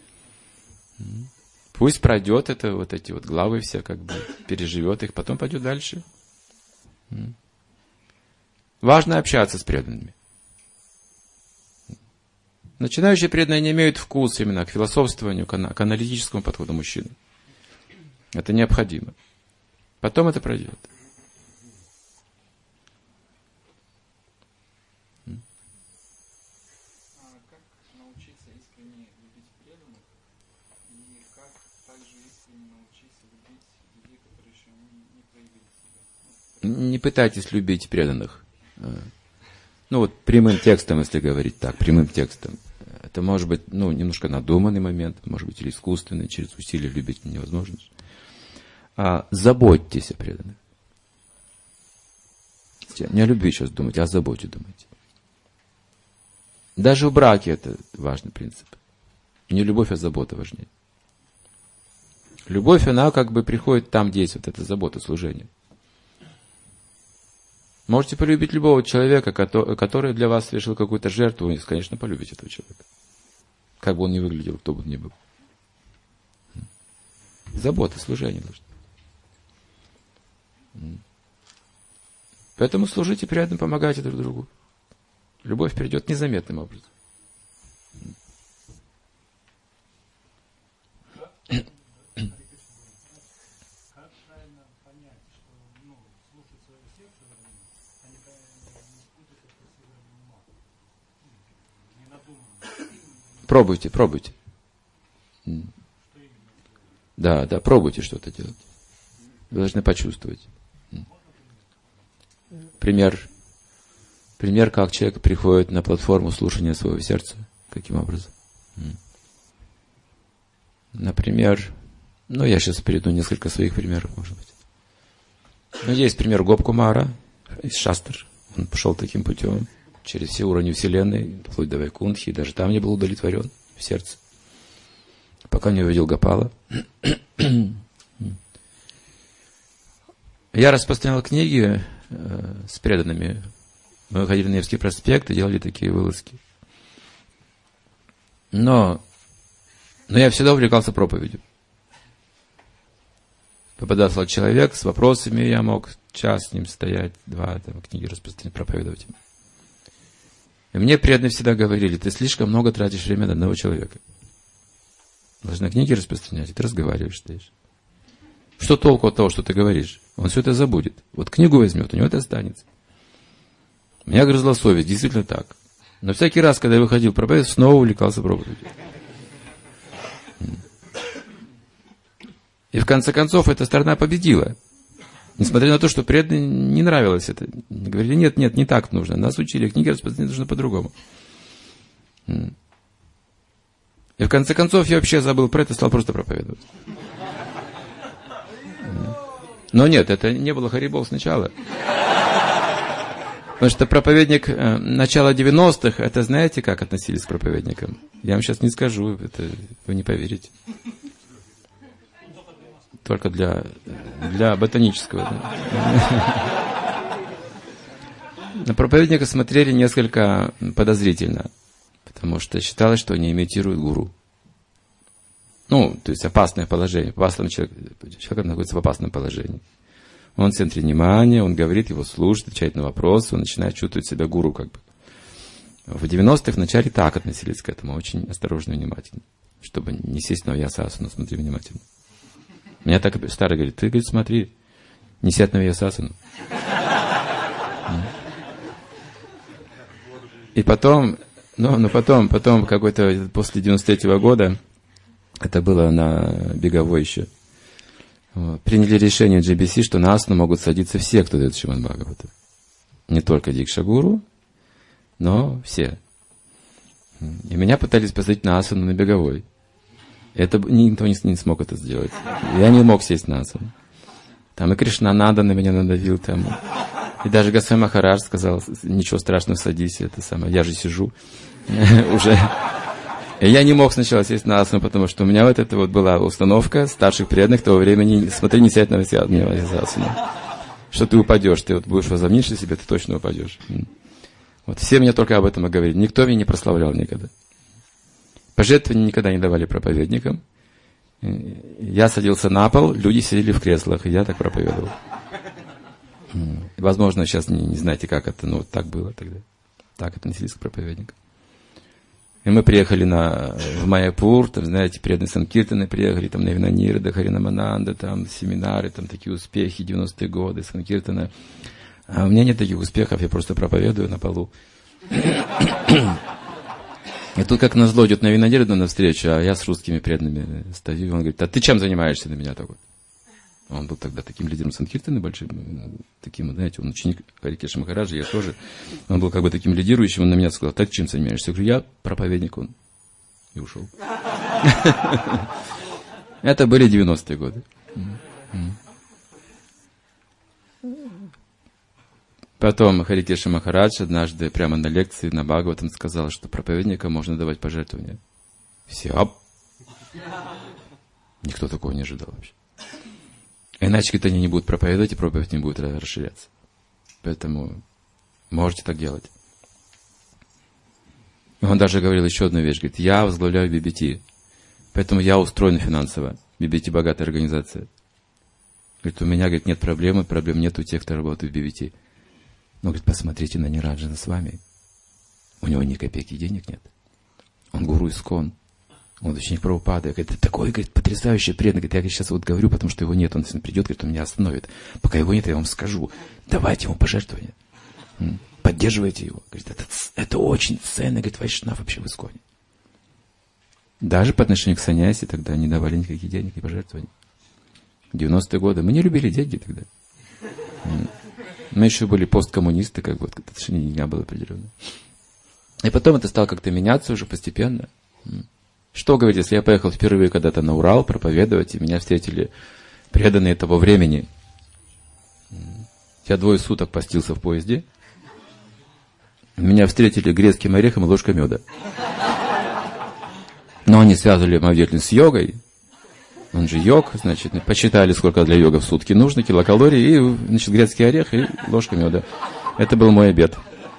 Пусть пройдет это, вот эти вот главы все, как бы переживет их, потом пойдет дальше. Важно общаться с преданными. Начинающие преданные не имеют вкус именно к философствованию, к аналитическому подходу мужчины. Это необходимо. Потом это пройдет. Как научиться искренне любить преданных? И как также искренне научиться любить людей, которые еще не проявили себя? Не пытайтесь любить преданных. Ну вот прямым текстом, если говорить так, прямым текстом. Это может быть, немножко надуманный момент, может быть, или искусственный, через усилие любить невозможно. Заботьтесь о преданных. Не о любви сейчас думайте, а о заботе думайте. Даже в браке это важный принцип. Не любовь, а забота важнее. Любовь, она как бы приходит там, где есть вот эта забота, служение. Можете полюбить любого человека, который для вас совершил какую-то жертву, вы, конечно, полюбите этого человека. Как бы он ни выглядел, кто бы он ни был. Забота, служение нужно. Поэтому служите преданным, помогайте друг другу. Любовь придет незаметным образом. Пробуйте. Да, пробуйте что-то делать. Вы должны почувствовать. Пример, как человек приходит на платформу слушания своего сердца. Каким образом? Например, я сейчас приведу несколько своих примеров, может быть. Есть пример Гопкумара из Шастр. Он пошел таким путем. Через все уровни Вселенной, вплоть до Вайкунтхи, даже там не был удовлетворен в сердце, пока не увидел Гопала. Я распространял книги с преданными. Мы ходили на Невский проспект и делали такие вылазки. Но я всегда увлекался проповедью. Попадался человек с вопросами, я мог час с ним стоять, 2, книги распространять, проповедовать. И мне преданные всегда говорили: ты слишком много тратишь время на одного человека. Должна книги распространять, и ты разговариваешь, стоишь. Что толку от того, что ты говоришь? Он все это забудет. Вот книгу возьмет, у него это останется. Меня грызла совесть, действительно так. Но всякий раз, когда я выходил проповедовать, снова увлекался проповедью. И в конце концов эта сторона победила. Несмотря на то, что преданным не нравилось это. Говорили: нет, не так нужно. Нас учили, книги распространять нужно по-другому. И в конце концов я вообще забыл про это, стал просто проповедовать. Но нет, это не было Харибол сначала. Потому что проповедник начала 90-х, это знаете, как относились к проповедникам? Я вам сейчас не скажу, это вы не поверите. Только для ботанического. Да? На проповедника смотрели несколько подозрительно, потому что считалось, что они имитируют гуру. То есть опасное положение. Человек находится в опасном положении. Он в центре внимания, он говорит, его слушают, отвечает на вопросы, он начинает чувствовать себя гуру как бы. В 90-х вначале так относились к этому, очень осторожно и внимательно. Чтобы не сесть на вьясасану, смотри внимательно. Меня так старый говорит: ты, говорит, смотри, не сядь на вьясасану. И потом, потом какой-то после 93-го года, это было на Беговой еще, приняли решение GBC, что на асану могут садиться все, кто дает Шримад Бхагавата. Не только Дикшагуру, но все. И меня пытались посадить на асану на Беговой. Это никто не смог это сделать. Я не мог сесть на асану. Там и Кришнананда на меня надавил. Там. И даже Госвами Махарадж сказал: ничего страшного, садись, это самое. Я же сижу. Уже И я не мог сначала сесть на асану, потому что у меня вот это вот была установка старших преданных того времени: смотри, не сядь на асану, что ты упадешь, ты вот будешь возомнить о себе, ты точно упадешь. Вот все мне только об этом и говорили. Никто меня не прославлял никогда. Пожертвования никогда не давали проповедникам. Я садился на пол, люди сидели в креслах, и я так проповедовал. Возможно, сейчас не знаете, как это, но так было тогда. Так относились к проповедникам. И мы приехали в Майяпур, там, знаете, преданные Санкиртаны приехали, там, на Винанирда, Харинамананда, там, семинары, там, такие успехи, 90-е годы, Санкиртана. А у меня нет таких успехов, я просто проповедую на полу. И тут, как назло, идет на Винанирда навстречу, а я с русскими преданными стою, и он говорит: а ты чем занимаешься на меня такой? Он был тогда таким лидером Санкиртаны большим, таким, знаете, он ученик Харикеша Махараджа, я тоже. Он был как бы таким лидирующим, он на меня сказал: так чем занимаешься? Я говорю: я проповедник, он. И ушел. Это были 90-е годы. Потом Харикеша Махарадж однажды прямо на лекции на Бхагаватам сказал, что проповедникам можно давать пожертвования. Все. Никто такого не ожидал вообще. Иначе говорит, они не будут проповедовать, и проповедь не будет расширяться. Поэтому можете так делать. Он даже говорил еще одну вещь. Говорит: я возглавляю BBT, поэтому я устроен финансово. BBT богатая организация. Говорит: у меня, говорит, нет проблем нет у тех, кто работает в BBT. Но, говорит, посмотрите на Ниранджана с вами. У него ни копейки денег нет. Он гуру Искон. Он ученик Прабхупады. Это такой, говорит, потрясающий преданный. Говорит: я сейчас вот говорю, потому что его нет. Он придет, говорит, он меня остановит. Пока его нет, я вам скажу. Давайте ему пожертвования. Поддерживайте его. Говорит: это очень ценно, говорит, вайшнав вообще в Исконе. Даже по отношению к саньяси тогда не давали никаких денег и пожертвований. 90-е годы. Мы не любили деньги тогда. Мы еще были посткоммунисты, как бы, вот, отношение не было определенно. И потом это стало как-то меняться уже постепенно. Что говорить, если я поехал впервые когда-то на Урал проповедовать, и меня встретили преданные того времени. Я 2 суток постился в поезде. Меня встретили грецким орехом и ложкой меда. Но они связывали мою деятельность с йогой. Он же йог, значит, посчитали, сколько для йога в сутки нужно, килокалорий, и, значит, грецкий орех и ложка меда. Это был мой обед.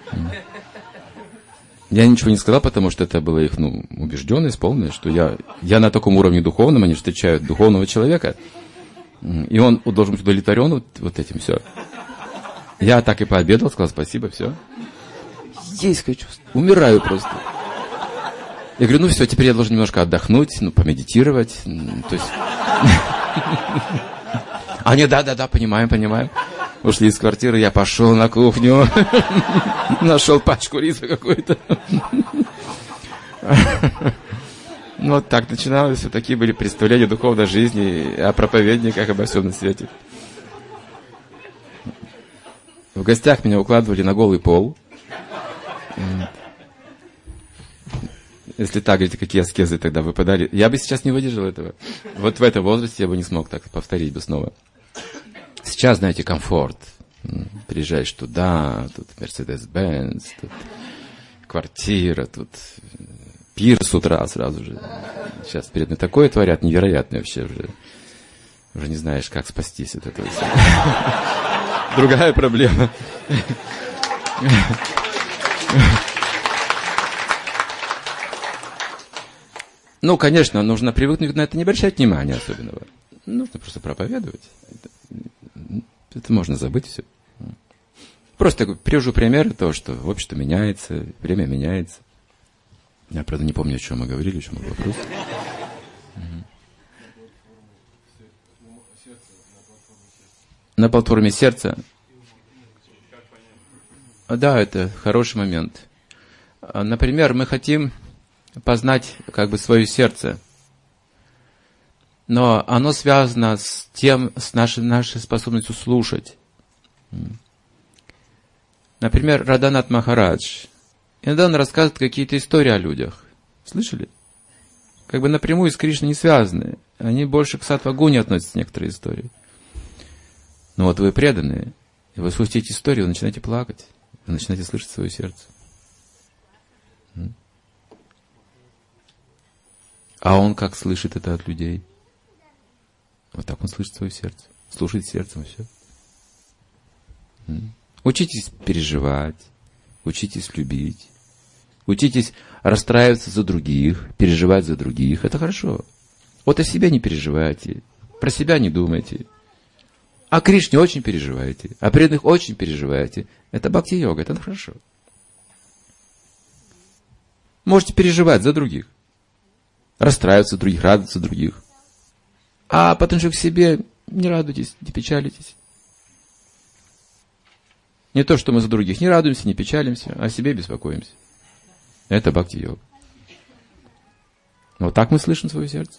Я ничего не сказал, потому что это была их, убежденность полная, что я на таком уровне духовном, они встречают духовного человека, и он должен быть удовлетворен вот этим, все. Я так и пообедал, сказал спасибо, все. Есть хочу, умираю просто. Я говорю: все, теперь я должен немножко отдохнуть, помедитировать, то есть... Они: да, понимаем. Ушли из квартиры, я пошел на кухню, нашел пачку риса какой-то. Вот так начиналось, вот такие были представления духовной жизни, о проповедниках, обо всем на свете. В гостях меня укладывали на голый пол. Если так, говорите, какие аскезы тогда выпадали. Я бы сейчас не выдержал этого. Вот в этом возрасте я бы не смог так повторить бы снова. Сейчас, знаете, комфорт. Приезжаешь туда, тут Mercedes-Benz, тут квартира, тут пир с утра сразу же. Сейчас преданные такое творят, невероятное вообще. Уже не знаешь, как спастись от этого. Другая проблема. Конечно, нужно привыкнуть на это, не обращать внимания особенного. Нужно просто проповедовать. Это можно забыть все. Просто привожу пример того, что общество меняется, время меняется. Я, правда, не помню, о чем мы говорили, о чем был вопрос. На платформе сердца. Да, это хороший момент. Например, мы хотим познать свое сердце. Но оно связано с нашей способностью слушать. Например, Радханат Махарадж. Иногда он рассказывает какие-то истории о людях. Слышали? Напрямую с Кришной не связаны. Они больше к саттва-гуне относятся, некоторые истории. Но вот вы преданные, и вы слушаете историю, вы начинаете плакать. Вы начинаете слышать свое сердце. А он как слышит это от людей? Вот так он слышит свое сердце. Слушает сердцем, все. Учитесь переживать, учитесь любить, учитесь расстраиваться за других, переживать за других. Это хорошо. Вот о себе не переживайте, про себя не думайте. О Кришне очень переживаете, о преданных очень переживаете. Это бхакти-йога, это хорошо. Можете переживать за других, расстраиваться за других, радоваться за других. А по отношению к себе не радуйтесь, не печалитесь. Не то, что мы за других не радуемся, не печалимся, а о себе беспокоимся. Это бхакти-йога. Вот так мы слышим свое сердце.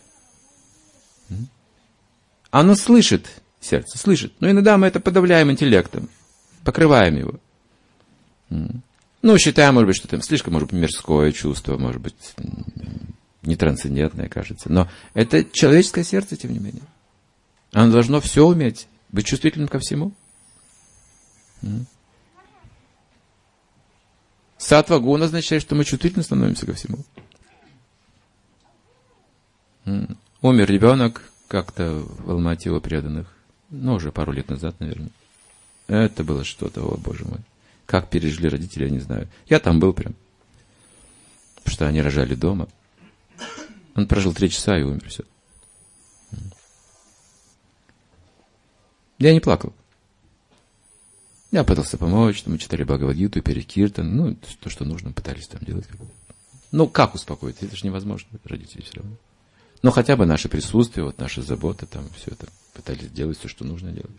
Оно слышит сердце, слышит. Но иногда мы это подавляем интеллектом, покрываем его. Ну, считаем, может быть, что там слишком, может быть, мирское чувство, может быть, не трансцендентное, кажется. Но это человеческое сердце, тем не менее. Оно должно все уметь, быть чувствительным ко всему. Саттва-гуна означает, что мы чувствительно становимся ко всему. Умер ребенок как-то в Алмате у преданных. Ну, уже пару лет назад, наверное. Это было что-то, о, боже мой. Как пережили родители, я не знаю. Я там был прям. Потому что они рожали дома. Он прожил 3 часа и умер, все. Я не плакал. Я пытался помочь, мы читали Бхагавад-гиту, перед киртан, ну, то, что нужно, пытались там делать. Ну, как успокоить? Это же невозможно, родители все равно. Но хотя бы наше присутствие, вот наша забота, там, все это, пытались делать все, что нужно делать.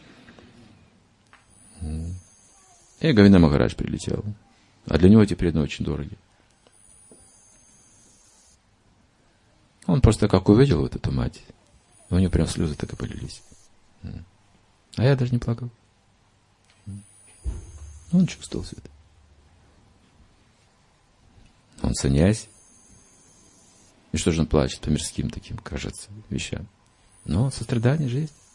И Говинда Махарадж прилетел. А для него эти преданные очень дороги. Он просто как увидел вот эту мать, у него прям слезы так и полились. А я даже не плакал. Он чувствовал все это. Он саньяси. И что же он плачет по мирским таким, кажется, вещам? Но сострадание же есть.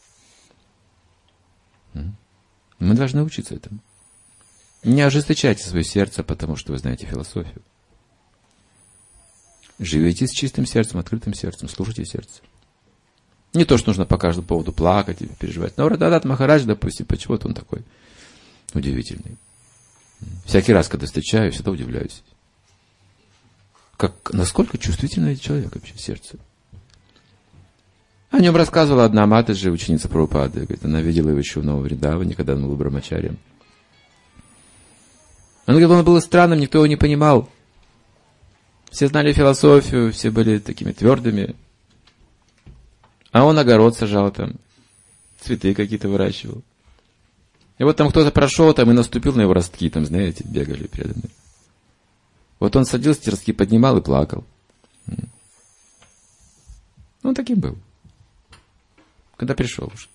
Мы должны учиться этому. Не ожесточайте свое сердце, потому что вы знаете философию. Живите с чистым сердцем, открытым сердцем, слушайте сердце. Не то, что нужно по каждому поводу плакать и переживать. Но Радханат Махарадж, допустим, почему-то он такой удивительный. Всякий раз, когда встречаю, всегда удивляюсь. Насколько чувствительный человек вообще, сердце. О нем рассказывала одна Матаджи, ученица Прабхупады. Говорит, она видела его еще в Новом Вриндаване, когда он был брамачарием. Она говорит, он был странным, никто его не понимал. Все знали философию, все были такими твердыми. А он огород сажал там, цветы какие-то выращивал. И вот там кто-то прошел там и наступил на его ростки, там, знаете, бегали преданные. Вот он садился, эти ростки поднимал и плакал. Он таким был. Когда пришел уже.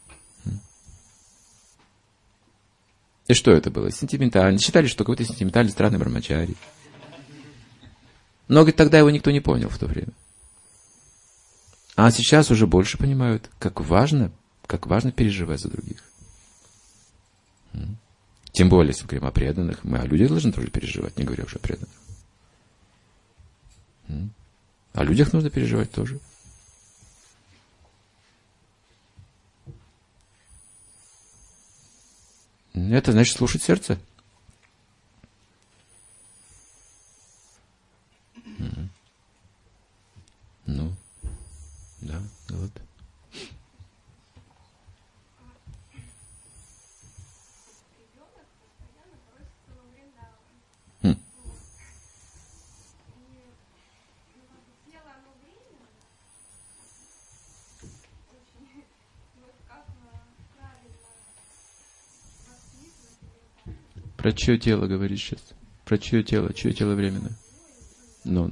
И что это было? Сентиментально. Считали, что какой-то сентиментальный, странный брамачари. Но, говорит, тогда его никто не понял в то время. А сейчас уже больше понимают, как важно переживать за других. Тем более, если мы говорим о преданных, мы о людях должны тоже переживать, не говоря уже о преданных. О людях нужно переживать тоже. Это значит слушать сердце. Ну, да, вот. Про чье тело говоришь сейчас? Про чье тело временное? Ну.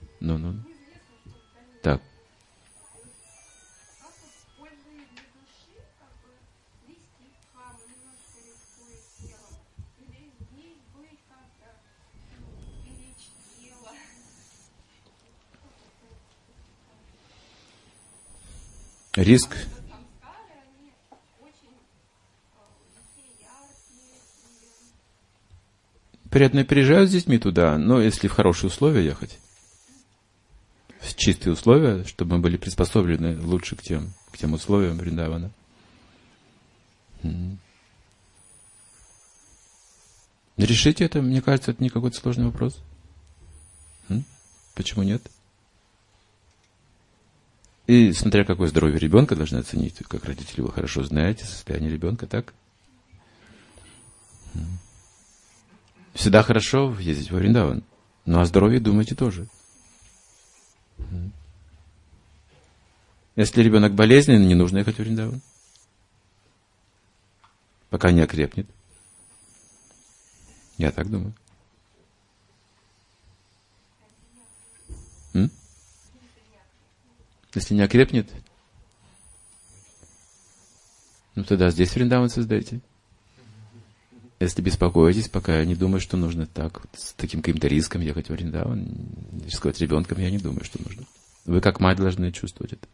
Так. Риск. Преданные приезжают с детьми туда, но если в хорошие условия ехать, в чистые условия, чтобы мы были приспособлены лучше к тем условиям Вриндавана. Решите это, мне кажется, это не какой-то сложный вопрос. Почему нет? И смотря какое здоровье ребенка, должны оценить, как родители, вы хорошо знаете состояние ребенка, так? Всегда хорошо ездить во Вриндаван, но о здоровье думайте тоже. Если ребенок болезненный, не нужно ехать в Вриндаван, пока не окрепнет. Я так думаю. Если не окрепнет, ну тогда здесь Вриндаван создайте. Если беспокоитесь, пока я не думаю, что нужно так, вот, с таким каким-то риском ехать в Вриндаван, рисковать ребенком, я не думаю, что нужно. Вы как мать должны чувствовать это.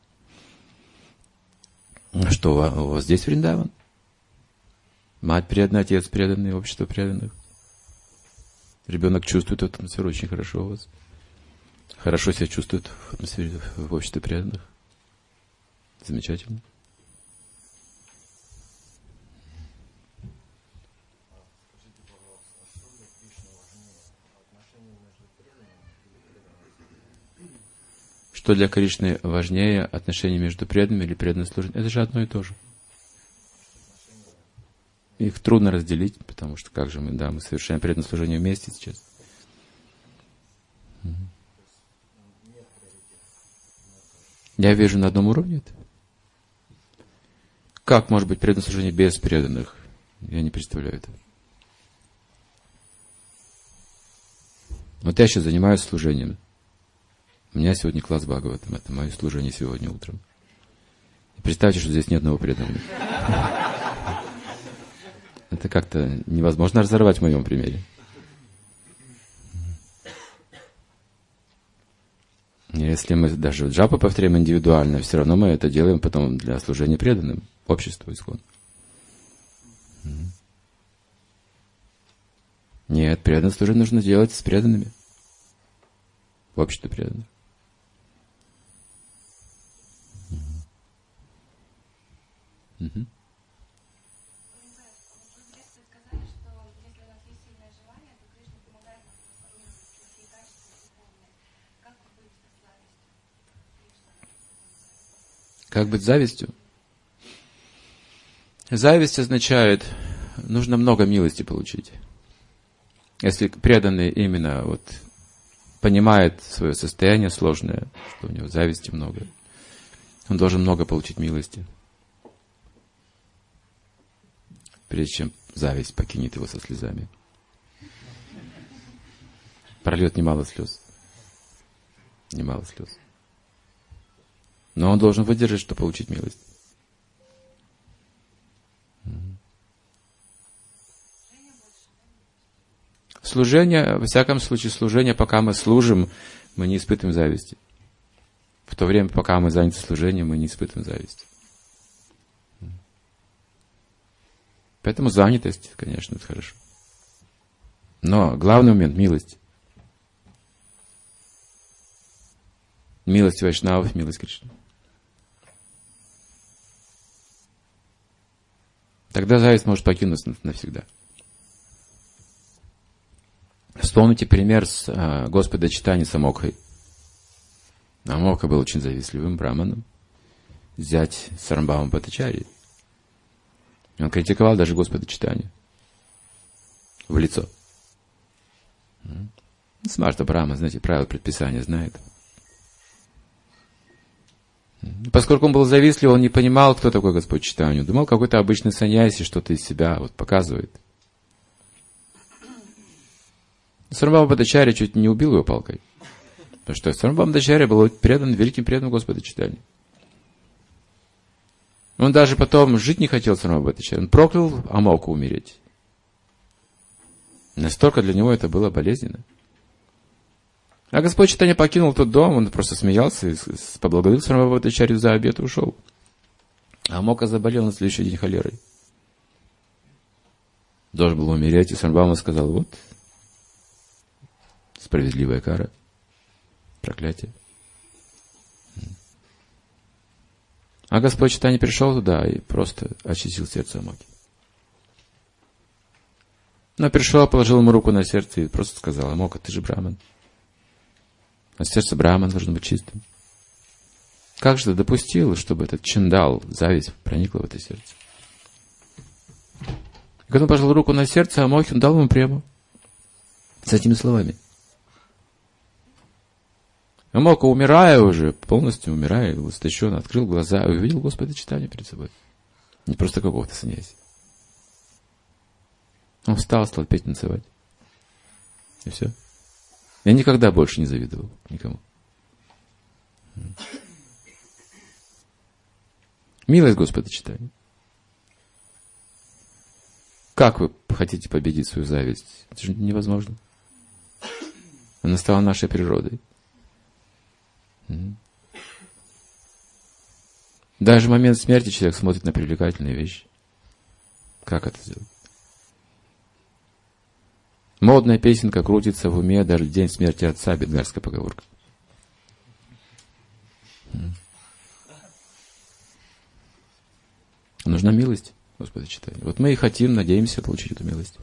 Что у вас здесь Вриндаван? Мать преданная, отец преданный, общество преданных. Ребенок чувствует эту атмосферу очень хорошо у вас. Хорошо себя чувствует в атмосфере, в обществе преданных. Замечательно. Что для Кришны важнее, отношения между преданными или преданное служение? Это же одно и то же. Их трудно разделить, потому что как же мы совершаем преданное служение вместе сейчас. Я вижу на одном уровне это. Как может быть преданное служение без преданных? Я не представляю это. Вот я сейчас занимаюсь служением. У меня сегодня класс Бхагаватам. Это мое служение сегодня утром. И представьте, что здесь ни одного преданного. Это как-то невозможно разорвать в моем примере. Если мы даже джапу повторяем индивидуально, все равно мы это делаем потом для служения преданным, обществу ИСККОН. Нет, преданное служение нужно делать с преданными. В обществе преданных. Как быть завистью? Зависть означает, нужно много милости получить. Если преданный именно вот понимает свое состояние сложное, что у него зависти много, он должен много получить милости, прежде чем зависть покинет его со слезами. Прольет немало слез. Немало слез. Но он должен выдержать, чтобы получить милость. Служение, во всяком случае, служение, пока мы служим, мы не испытываем зависти. В то время, пока мы заняты служением, мы не испытываем зависти. Поэтому занятость, конечно, это хорошо. Но главный момент — милость. Милость вайшнавов, милость Кришны. Тогда зависть может покинуть навсегда. Вспомните пример с Господа Чайтаньей с Амокхой. Амокха был очень завистливым браманом. Зять Сарамбхава Бхаттачарьи. Он критиковал даже Господа Чайтанью в лицо. Смарта Брахма, знаете, правила предписания знает. Поскольку он был завистлив, он не понимал, кто такой Господь Чайтанья. Думал, какой-то обычный саньяси что-то из себя вот показывает. Сарамбхава Бхаттачарья чуть не убил его палкой. Потому что Сарамбхава Бхаттачарья был предан, великим преданным Господа Чайтаньи. Он даже потом жить не хотел Сарамбхава Бхаттачарья. Он проклял Амоку умереть. Настолько для него это было болезненно. А Господь Чайтанья покинул тот дом, он просто смеялся и поблагодарил Сарамбхава Бхаттачарью за обед и ушел. А Амока заболел на следующий день холерой. Должен был умереть, и Сарамбхава сказал: вот, справедливая кара, проклятие. А Господь Чайтанья пришел туда и просто очистил сердце Амоки. Но пришел, положил ему руку на сердце и просто сказал: Амока, ты же браман. А сердце браман должно быть чистым. Как же ты допустил, чтобы этот чандал, зависть, проникла в это сердце? И когда он положил руку на сердце Амохи, он дал ему прему с этими словами. Амока, умирая уже, полностью умирая, истощенно, открыл глаза и увидел Господа Чайтанью перед собой. Не просто какого-то саньяси. Он встал, стал петь, танцевать. И все. Я никогда больше не завидовал никому. Милость Господа Чайтаньи. Как вы хотите победить свою зависть? Это же невозможно. Она стала нашей природой. Даже в момент смерти человек смотрит на привлекательные вещи. Как это сделать? Модная песенка крутится в уме даже в день смерти отца, бенгальская поговорка. Нужна милость Господа Чайтаньи. Вот мы и хотим, надеемся получить эту милость.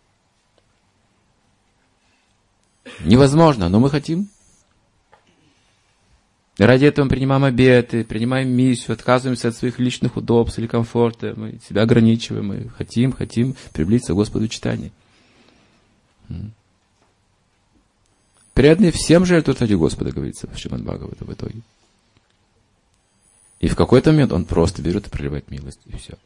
Невозможно, но мы хотим. И ради этого мы принимаем обеты, принимаем миссию, отказываемся от своих личных удобств или комфорта, мы себя ограничиваем, мы хотим приблизиться к Господу Чайтаньи. Преданные всем жертвуют ради Господа, говорится в Шримад Бхагавата в итоге. И в какой-то момент он просто берет и проливает милость, и все.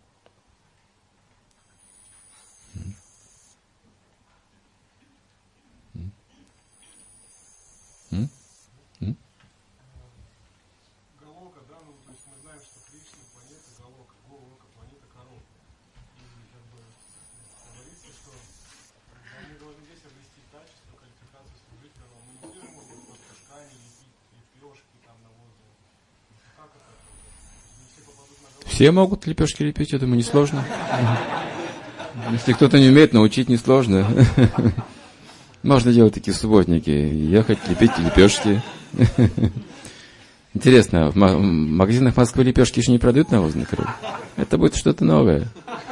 Галока, да, ну то есть мы знаем, что Кришна планета Галока, Галока, планета коров. И как бы говорится, что мы должны здесь обрести качество, квалификацию служителя. Мы не все можем просто ткани лепить, лепешки там на воздух. Как это? Все попадут на Галоку. Все могут лепешки лепить, я думаю, несложно. Если кто-то не умеет, научить несложно. Можно делать такие субботники, ехать, лепить лепешки. Интересно, в магазинах Москвы лепешки еще не продают навозной коровы? Это будет что-то новое.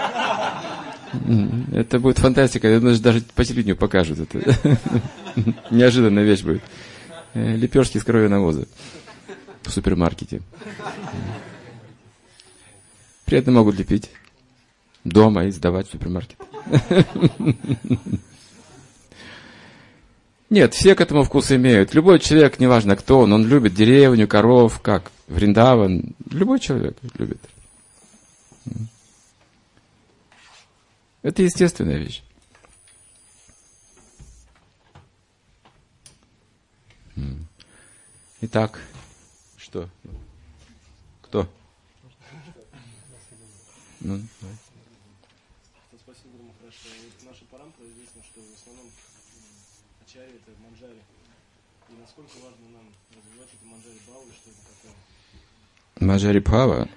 Это будет фантастика. Я думаю, даже по телевидению покажут это. Неожиданная вещь будет. Лепешки из коровьего навоза в супермаркете. Приятно могут лепить дома и сдавать в супермаркет. Нет, все к этому вкус имеют. Любой человек, неважно кто он любит деревню, коров, как Вриндаван. Любой человек любит. Это естественная вещь. Итак, что? Кто? Ну, давай. Спасибо, Махараш. В нашей парампре известно, что в основном ачарья это манджари. И насколько важно нам развивать это манджари бхаву, что это такое? Манджари бхава?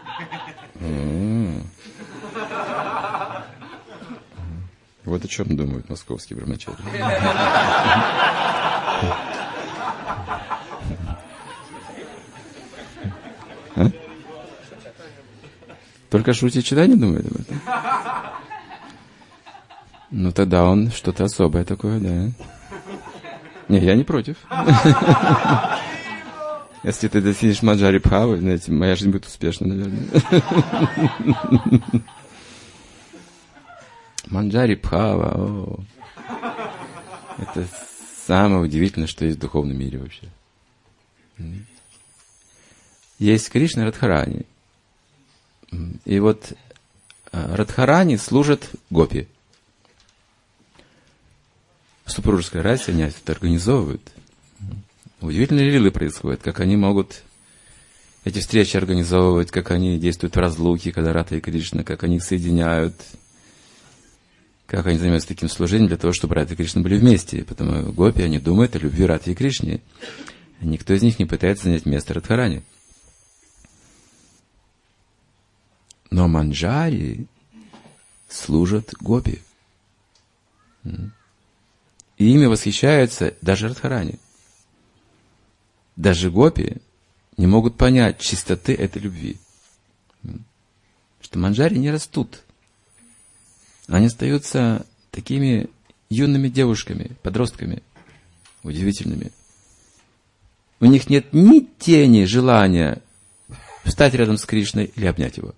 Вот о чем думают московские брахмачари. Только Шрути Чайтанья думает об этом? Ну, тогда он что-то особое такое, да. Не, я не против. Если ты достигнешь манджари бхавы, знаете, моя жизнь будет успешна, наверное. Манджари бхава, о. Это самое удивительное, что есть в духовном мире вообще. Есть Кришна и Радхарани. И вот Радхарани служат гопи. В супружеской расе они это организовывают. Удивительные лилы происходят, как они могут эти встречи организовывать, как они действуют в разлуке, когда Радха и Кришна, как они их соединяют, как они занимаются таким служением для того, чтобы Радха и Кришна были вместе. Потому гопи, они думают о любви Радхи и Кришне. Никто из них не пытается занять место Радхарани. Но манджари служат гопи. И ими восхищаются даже Радхарани. Даже гопи не могут понять чистоты этой любви. Что манджари не растут. Они остаются такими юными девушками, подростками, удивительными. У них нет ни тени желания встать рядом с Кришной или обнять его.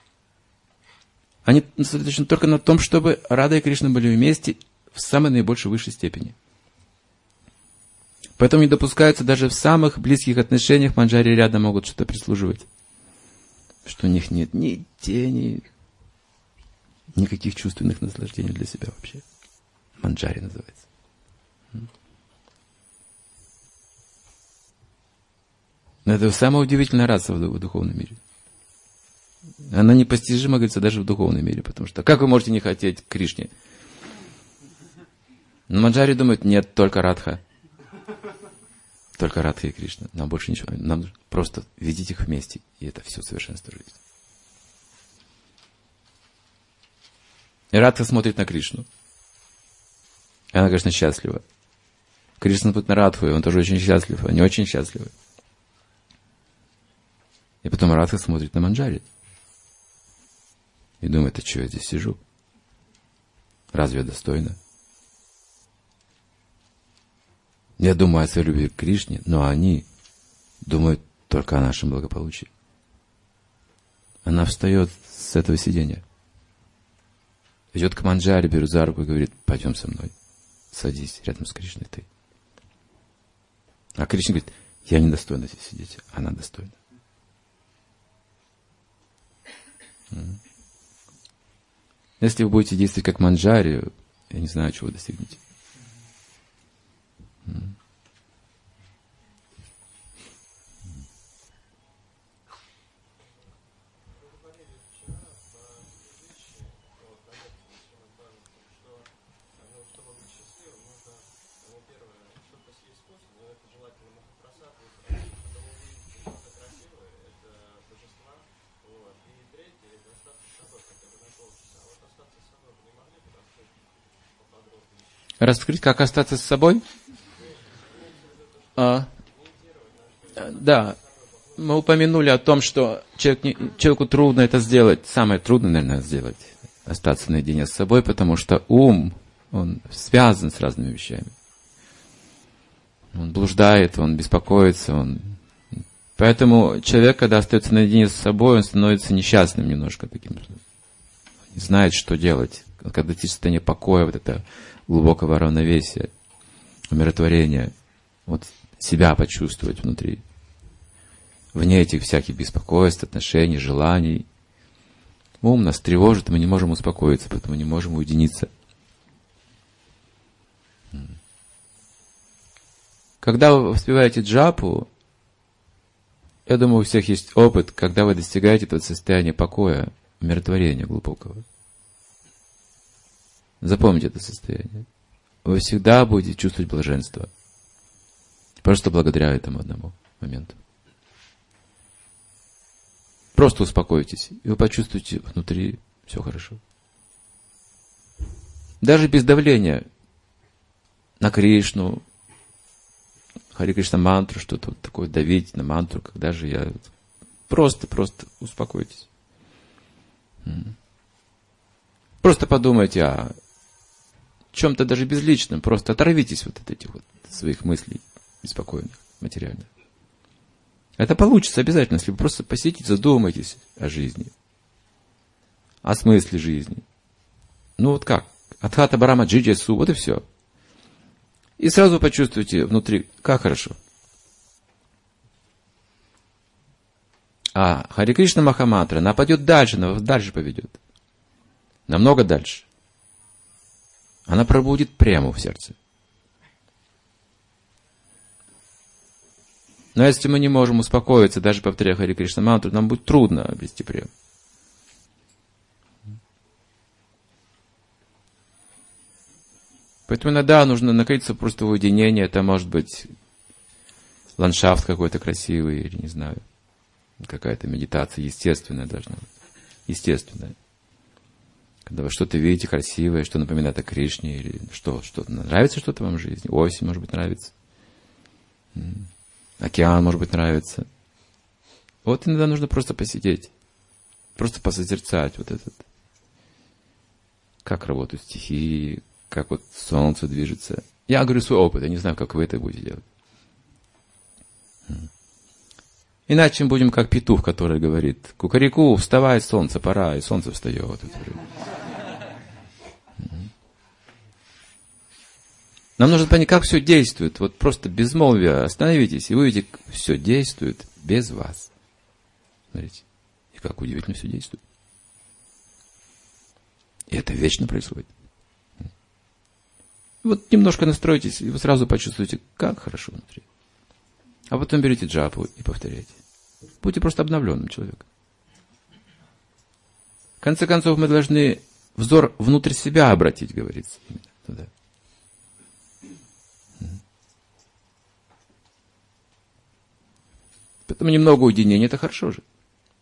Они сосредоточены только на том, чтобы Рада и Кришна были вместе в самой наибольшей высшей степени. Поэтому не допускаются даже в самых близких отношениях манджари рядом могут что-то прислуживать. Что у них нет ни тени, никаких чувственных наслаждений для себя вообще. Манджари называется. Но это самая удивительная раса в духовном мире. Она непостижима, говорится, даже в духовном мире. Потому что как вы можете не хотеть Кришне? Но манджари думают, нет, только Радха. Только Радха и Кришна. Нам больше ничего. Нам просто видеть их вместе. И это все совершенство жизни. И Радха смотрит на Кришну. И она, конечно, счастлива. Кришна смотрит на Радху, и он тоже очень счастлив. Они очень счастливы. И потом Радха смотрит на манджари. И думает, а что я здесь сижу? Разве я достойна? Я думаю о своей любви к Кришне, но они думают только о нашем благополучии. Она встает с этого сиденья. Идет к манджаре, берет за руку и говорит, пойдем со мной. Садись рядом с Кришной ты. А Кришна говорит, я не достойна здесь сидеть, она достойна. Если вы будете действовать как манджари, я не знаю, чего вы достигнете. Раскрыть, как остаться с собой? Да, мы упомянули о том, что человеку трудно это сделать. Самое трудное, наверное, сделать. Остаться наедине с собой, потому что ум, он связан с разными вещами. Он блуждает, он беспокоится. Поэтому человек, когда остается наедине с собой, он становится несчастным немножко таким. Не знает, что делать. Когда достичь состояние покоя, вот это глубокого равновесия, умиротворения, вот себя почувствовать внутри. Вне этих всяких беспокойств, отношений, желаний. Ум нас тревожит, мы не можем успокоиться, поэтому не можем уединиться. Когда вы воспеваете джапу, я думаю, у всех есть опыт, когда вы достигаете этого состояния покоя, умиротворения глубокого. Запомните это состояние. Вы всегда будете чувствовать блаженство. Просто благодаря этому одному моменту. Просто успокойтесь, и вы почувствуете внутри все хорошо. Даже без давления на Кришну, Хари Кришна мантру, что-то вот такое, давить на мантру, когда же я... Просто успокойтесь. Просто подумайте о чем-то даже безличном, просто оторвитесь вот от этих вот своих мыслей беспокойных, материальных. Это получится обязательно, если вы просто посидите, задумайтесь о жизни, о смысле жизни. Ну вот как? Адхата Барама Джиджесу, вот и все. И сразу почувствуйте внутри, как хорошо. А Хари Кришна Махамантра, она пойдет дальше, она вас дальше поведет. Намного дальше. Она пробудит прему в сердце. Но если мы не можем успокоиться, даже повторяя Хари Кришна мантру, нам будет трудно обрести прему. Поэтому иногда нужно находиться просто в уединении. Это может быть ландшафт какой-то красивый, или, не знаю, какая-то медитация естественная должна быть. Естественная. Когда вы что-то видите красивое, что напоминает о Кришне, или что-то нравится что-то вам в жизни. Осень, может быть, нравится. Океан, может быть, нравится. Вот иногда нужно просто посидеть, просто посозерцать вот этот, как работают стихии, как вот солнце движется. Я говорю свой опыт, я не знаю, как вы это будете делать. Иначе мы будем как петух, который говорит: кукареку, вставай, солнце, пора, и солнце встает. Нам нужно понять, как все действует. Вот просто безмолвие. Остановитесь, и вы увидите, все действует без вас. Смотрите, и как удивительно все действует. И это вечно происходит. Вот немножко настройтесь, и вы сразу почувствуете, как хорошо внутри. А потом берите джапу и повторяйте. Будьте просто обновленным человеком. В конце концов, мы должны взор внутрь себя обратить, говорится. Именно туда. Поэтому немного уединения — это хорошо же.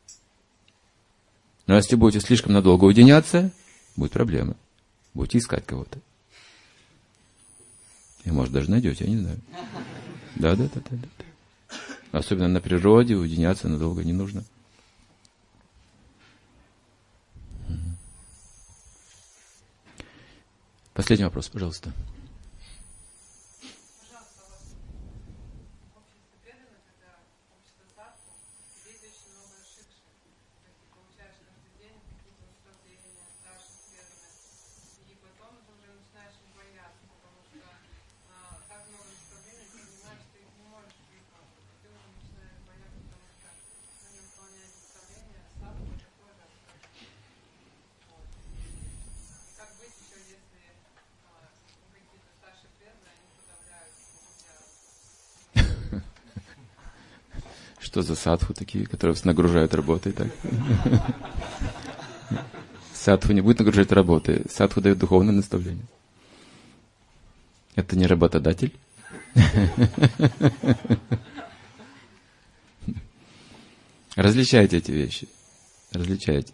Но если будете слишком надолго уединяться, будет проблема. Будете искать кого-то. И, может, даже найдете, я не знаю. Да. Особенно на природе уединяться надолго не нужно. Последний вопрос, пожалуйста. Что за садху такие, которые вас нагружают работой? Так? Садху не будет нагружать работой. Садху дает духовное наставление. Это не работодатель. Различайте эти вещи. Различайте.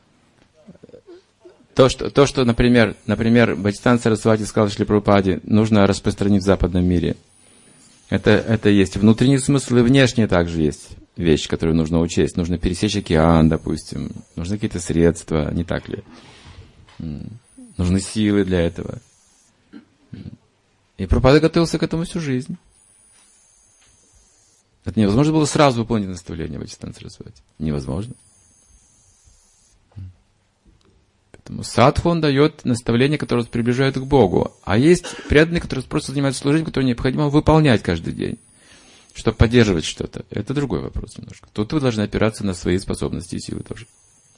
То, что, например, Бхактисиданта Сарасвати сказал Шрила Прабхупаде, нужно распространить в западном мире. Это есть внутренний смысл, и внешний также есть вещь, которую нужно учесть. Нужно пересечь океан, допустим. Нужны какие-то средства, не так ли? Нужны силы для этого. И Прабхупада готовился к этому всю жизнь. Это невозможно было сразу выполнить наставление Бхактисиданта Сарасвати. Невозможно. Поэтому садху, он дает наставления, которые вас приближают к Богу. А есть преданные, которые просто занимаются служением, которое необходимо выполнять каждый день, чтобы поддерживать что-то. Это другой вопрос немножко. Тут вы должны опираться на свои способности и силы тоже.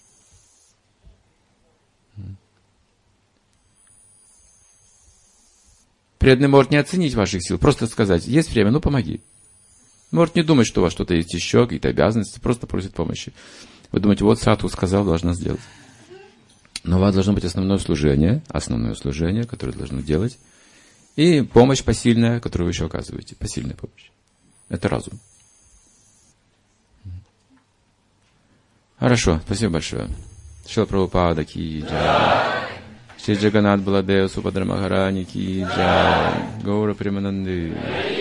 Преданный может не оценить ваших сил, просто сказать: есть время, ну помоги. Может не думать, что у вас что-то есть еще, какие-то обязанности, просто просит помощи. Вы думаете, вот садху сказал, должна сделать. Но у вас должно быть основное служение, которое должно делать, и помощь посильная, которую вы еще оказываете. Посильная помощь. Это разум. Хорошо, спасибо большое. Шрила Прабхупада ки джай. Шри Джаганнат Баладева Субхадра Махарани ки джай. Гаура Примананды.